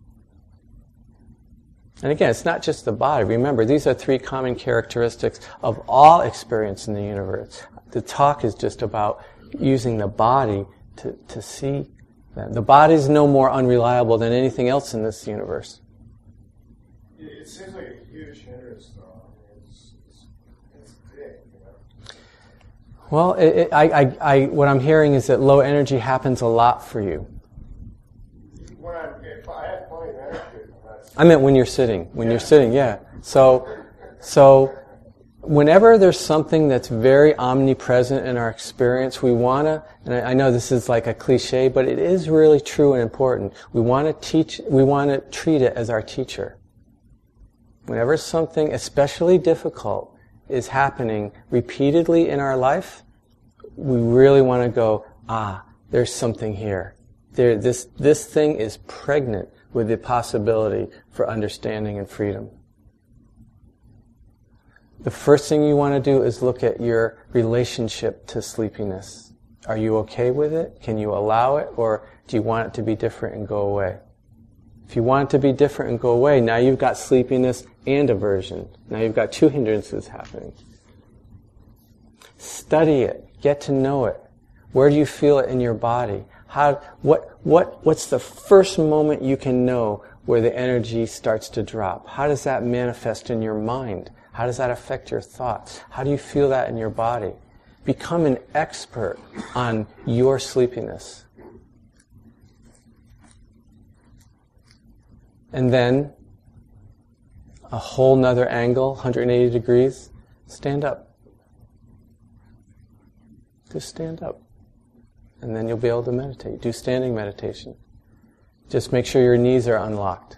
And again, it's not just the body. Remember, these are three common characteristics of all experience in the universe. The talk is just about using the body to, to see them. The body is no more unreliable than anything else in this universe. It seems like a huge hindrance, though. It's, it's, it's big, you know? Well, it, it, I, I, I, what I'm hearing is that low energy happens a lot for you. When I'm, if I had plenty of energy, I meant when you're sitting. When yeah. you're sitting, yeah. So, so, whenever there's something that's very omnipresent in our experience, we want to, and I, I know this is like a cliche, but it is really true and important. We want to teach, we want to treat it as our teacher. Whenever something especially difficult is happening repeatedly in our life, we really want to go, ah, there's something here. There, this, this thing is pregnant with the possibility for understanding and freedom. The first thing you want to do is look at your relationship to sleepiness. Are you okay with it? Can you allow it? Or do you want it to be different and go away? If you want it to be different and go away, now you've got sleepiness and aversion. Now you've got two hindrances happening. Study it. Get to know it. Where do you feel it in your body? How, what, what, what's the first moment you can know where the energy starts to drop? How does that manifest in your mind? How does that affect your thoughts? How do you feel that in your body? Become an expert on your sleepiness. And then, a whole nother angle, one hundred eighty degrees, stand up. Just stand up. And then you'll be able to meditate. Do standing meditation. Just make sure your knees are unlocked.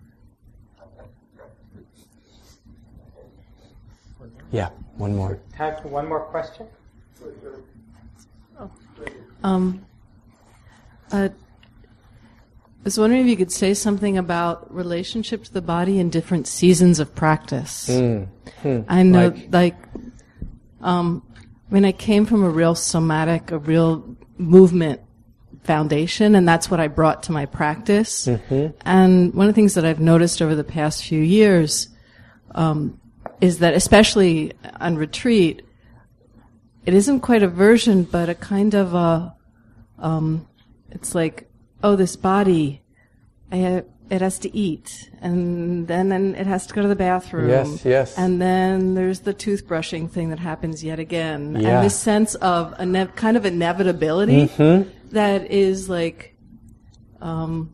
Yeah, one more. Time for one more question? Um, uh, was wondering if you could say something about relationship to the body in different seasons of practice. Mm. Hmm. I know, Like- like, um, I mean, I came from a real somatic, a real movement foundation, and that's what I brought to my practice. Mm-hmm. And one of the things that I've noticed over the past few years um, is that, especially on retreat, it isn't quite aversion, but a kind of a, um, it's like, oh, this body, I, it has to eat, and then, then it has to go to the bathroom. Yes, yes. And then there's the toothbrushing thing that happens yet again. Yeah. And this sense of a ne- kind of inevitability Mm-hmm. that is like, um,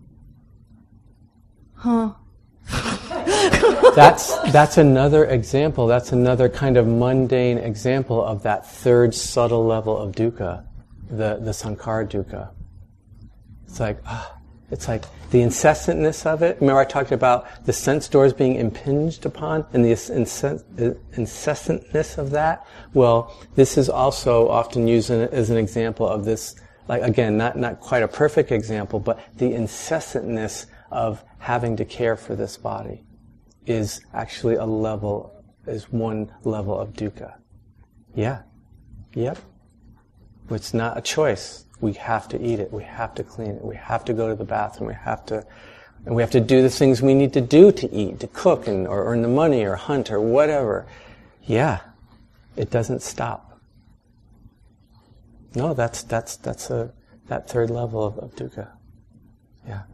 huh. That's that's another example. That's another kind of mundane example of that third subtle level of dukkha, the the sankhara dukkha. It's like ah, it's like the incessantness of it. Remember, I talked about the sense doors being impinged upon, and the incess- incessantness of that. Well, this is also often used in, as an example of this. Like again, not not quite a perfect example, but the incessantness of having to care for this body is actually a level, is one level of dukkha. Yeah. Yep. It's not a choice. We have to eat it. We have to clean it. We have to go to the bathroom. We have to, and we have to do the things we need to do to eat, to cook and or earn the money or hunt or whatever. Yeah. It doesn't stop. No, that's that's that's a that third level of, of dukkha. Yeah.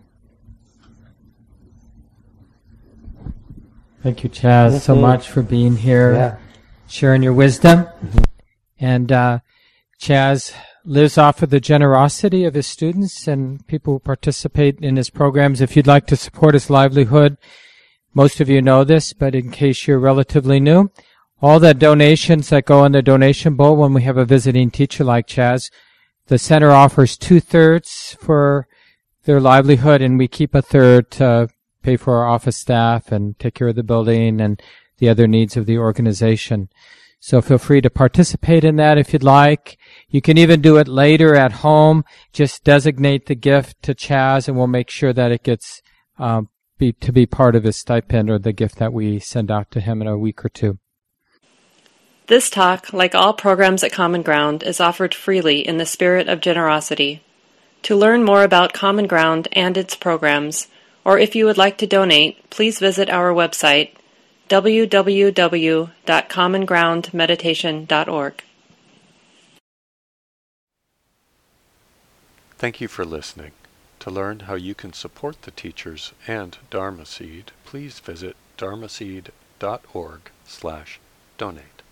Thank you, Chaz, Mm-hmm. so much for being here, Yeah. sharing your wisdom. And uh, Chaz lives off of the generosity of his students and people who participate in his programs. If you'd like to support his livelihood, most of you know this, but in case you're relatively new, all the donations that go in the donation bowl when we have a visiting teacher like Chaz, the center offers two-thirds for their livelihood, and we keep a third to pay for our office staff and take care of the building and the other needs of the organization. So feel free to participate in that if you'd like. You can even do it later at home. Just designate the gift to Chaz, and we'll make sure that it gets um, be, to be part of his stipend or the gift that we send out to him in a week or two. This talk, like all programs at Common Ground, is offered freely in the spirit of generosity. To learn more about Common Ground and its programs, or if you would like to donate, please visit our website, w w w dot common ground meditation dot org. Thank you for listening. To learn how you can support the teachers and Dharma Seed, please visit dharmaseed dot org slash donate.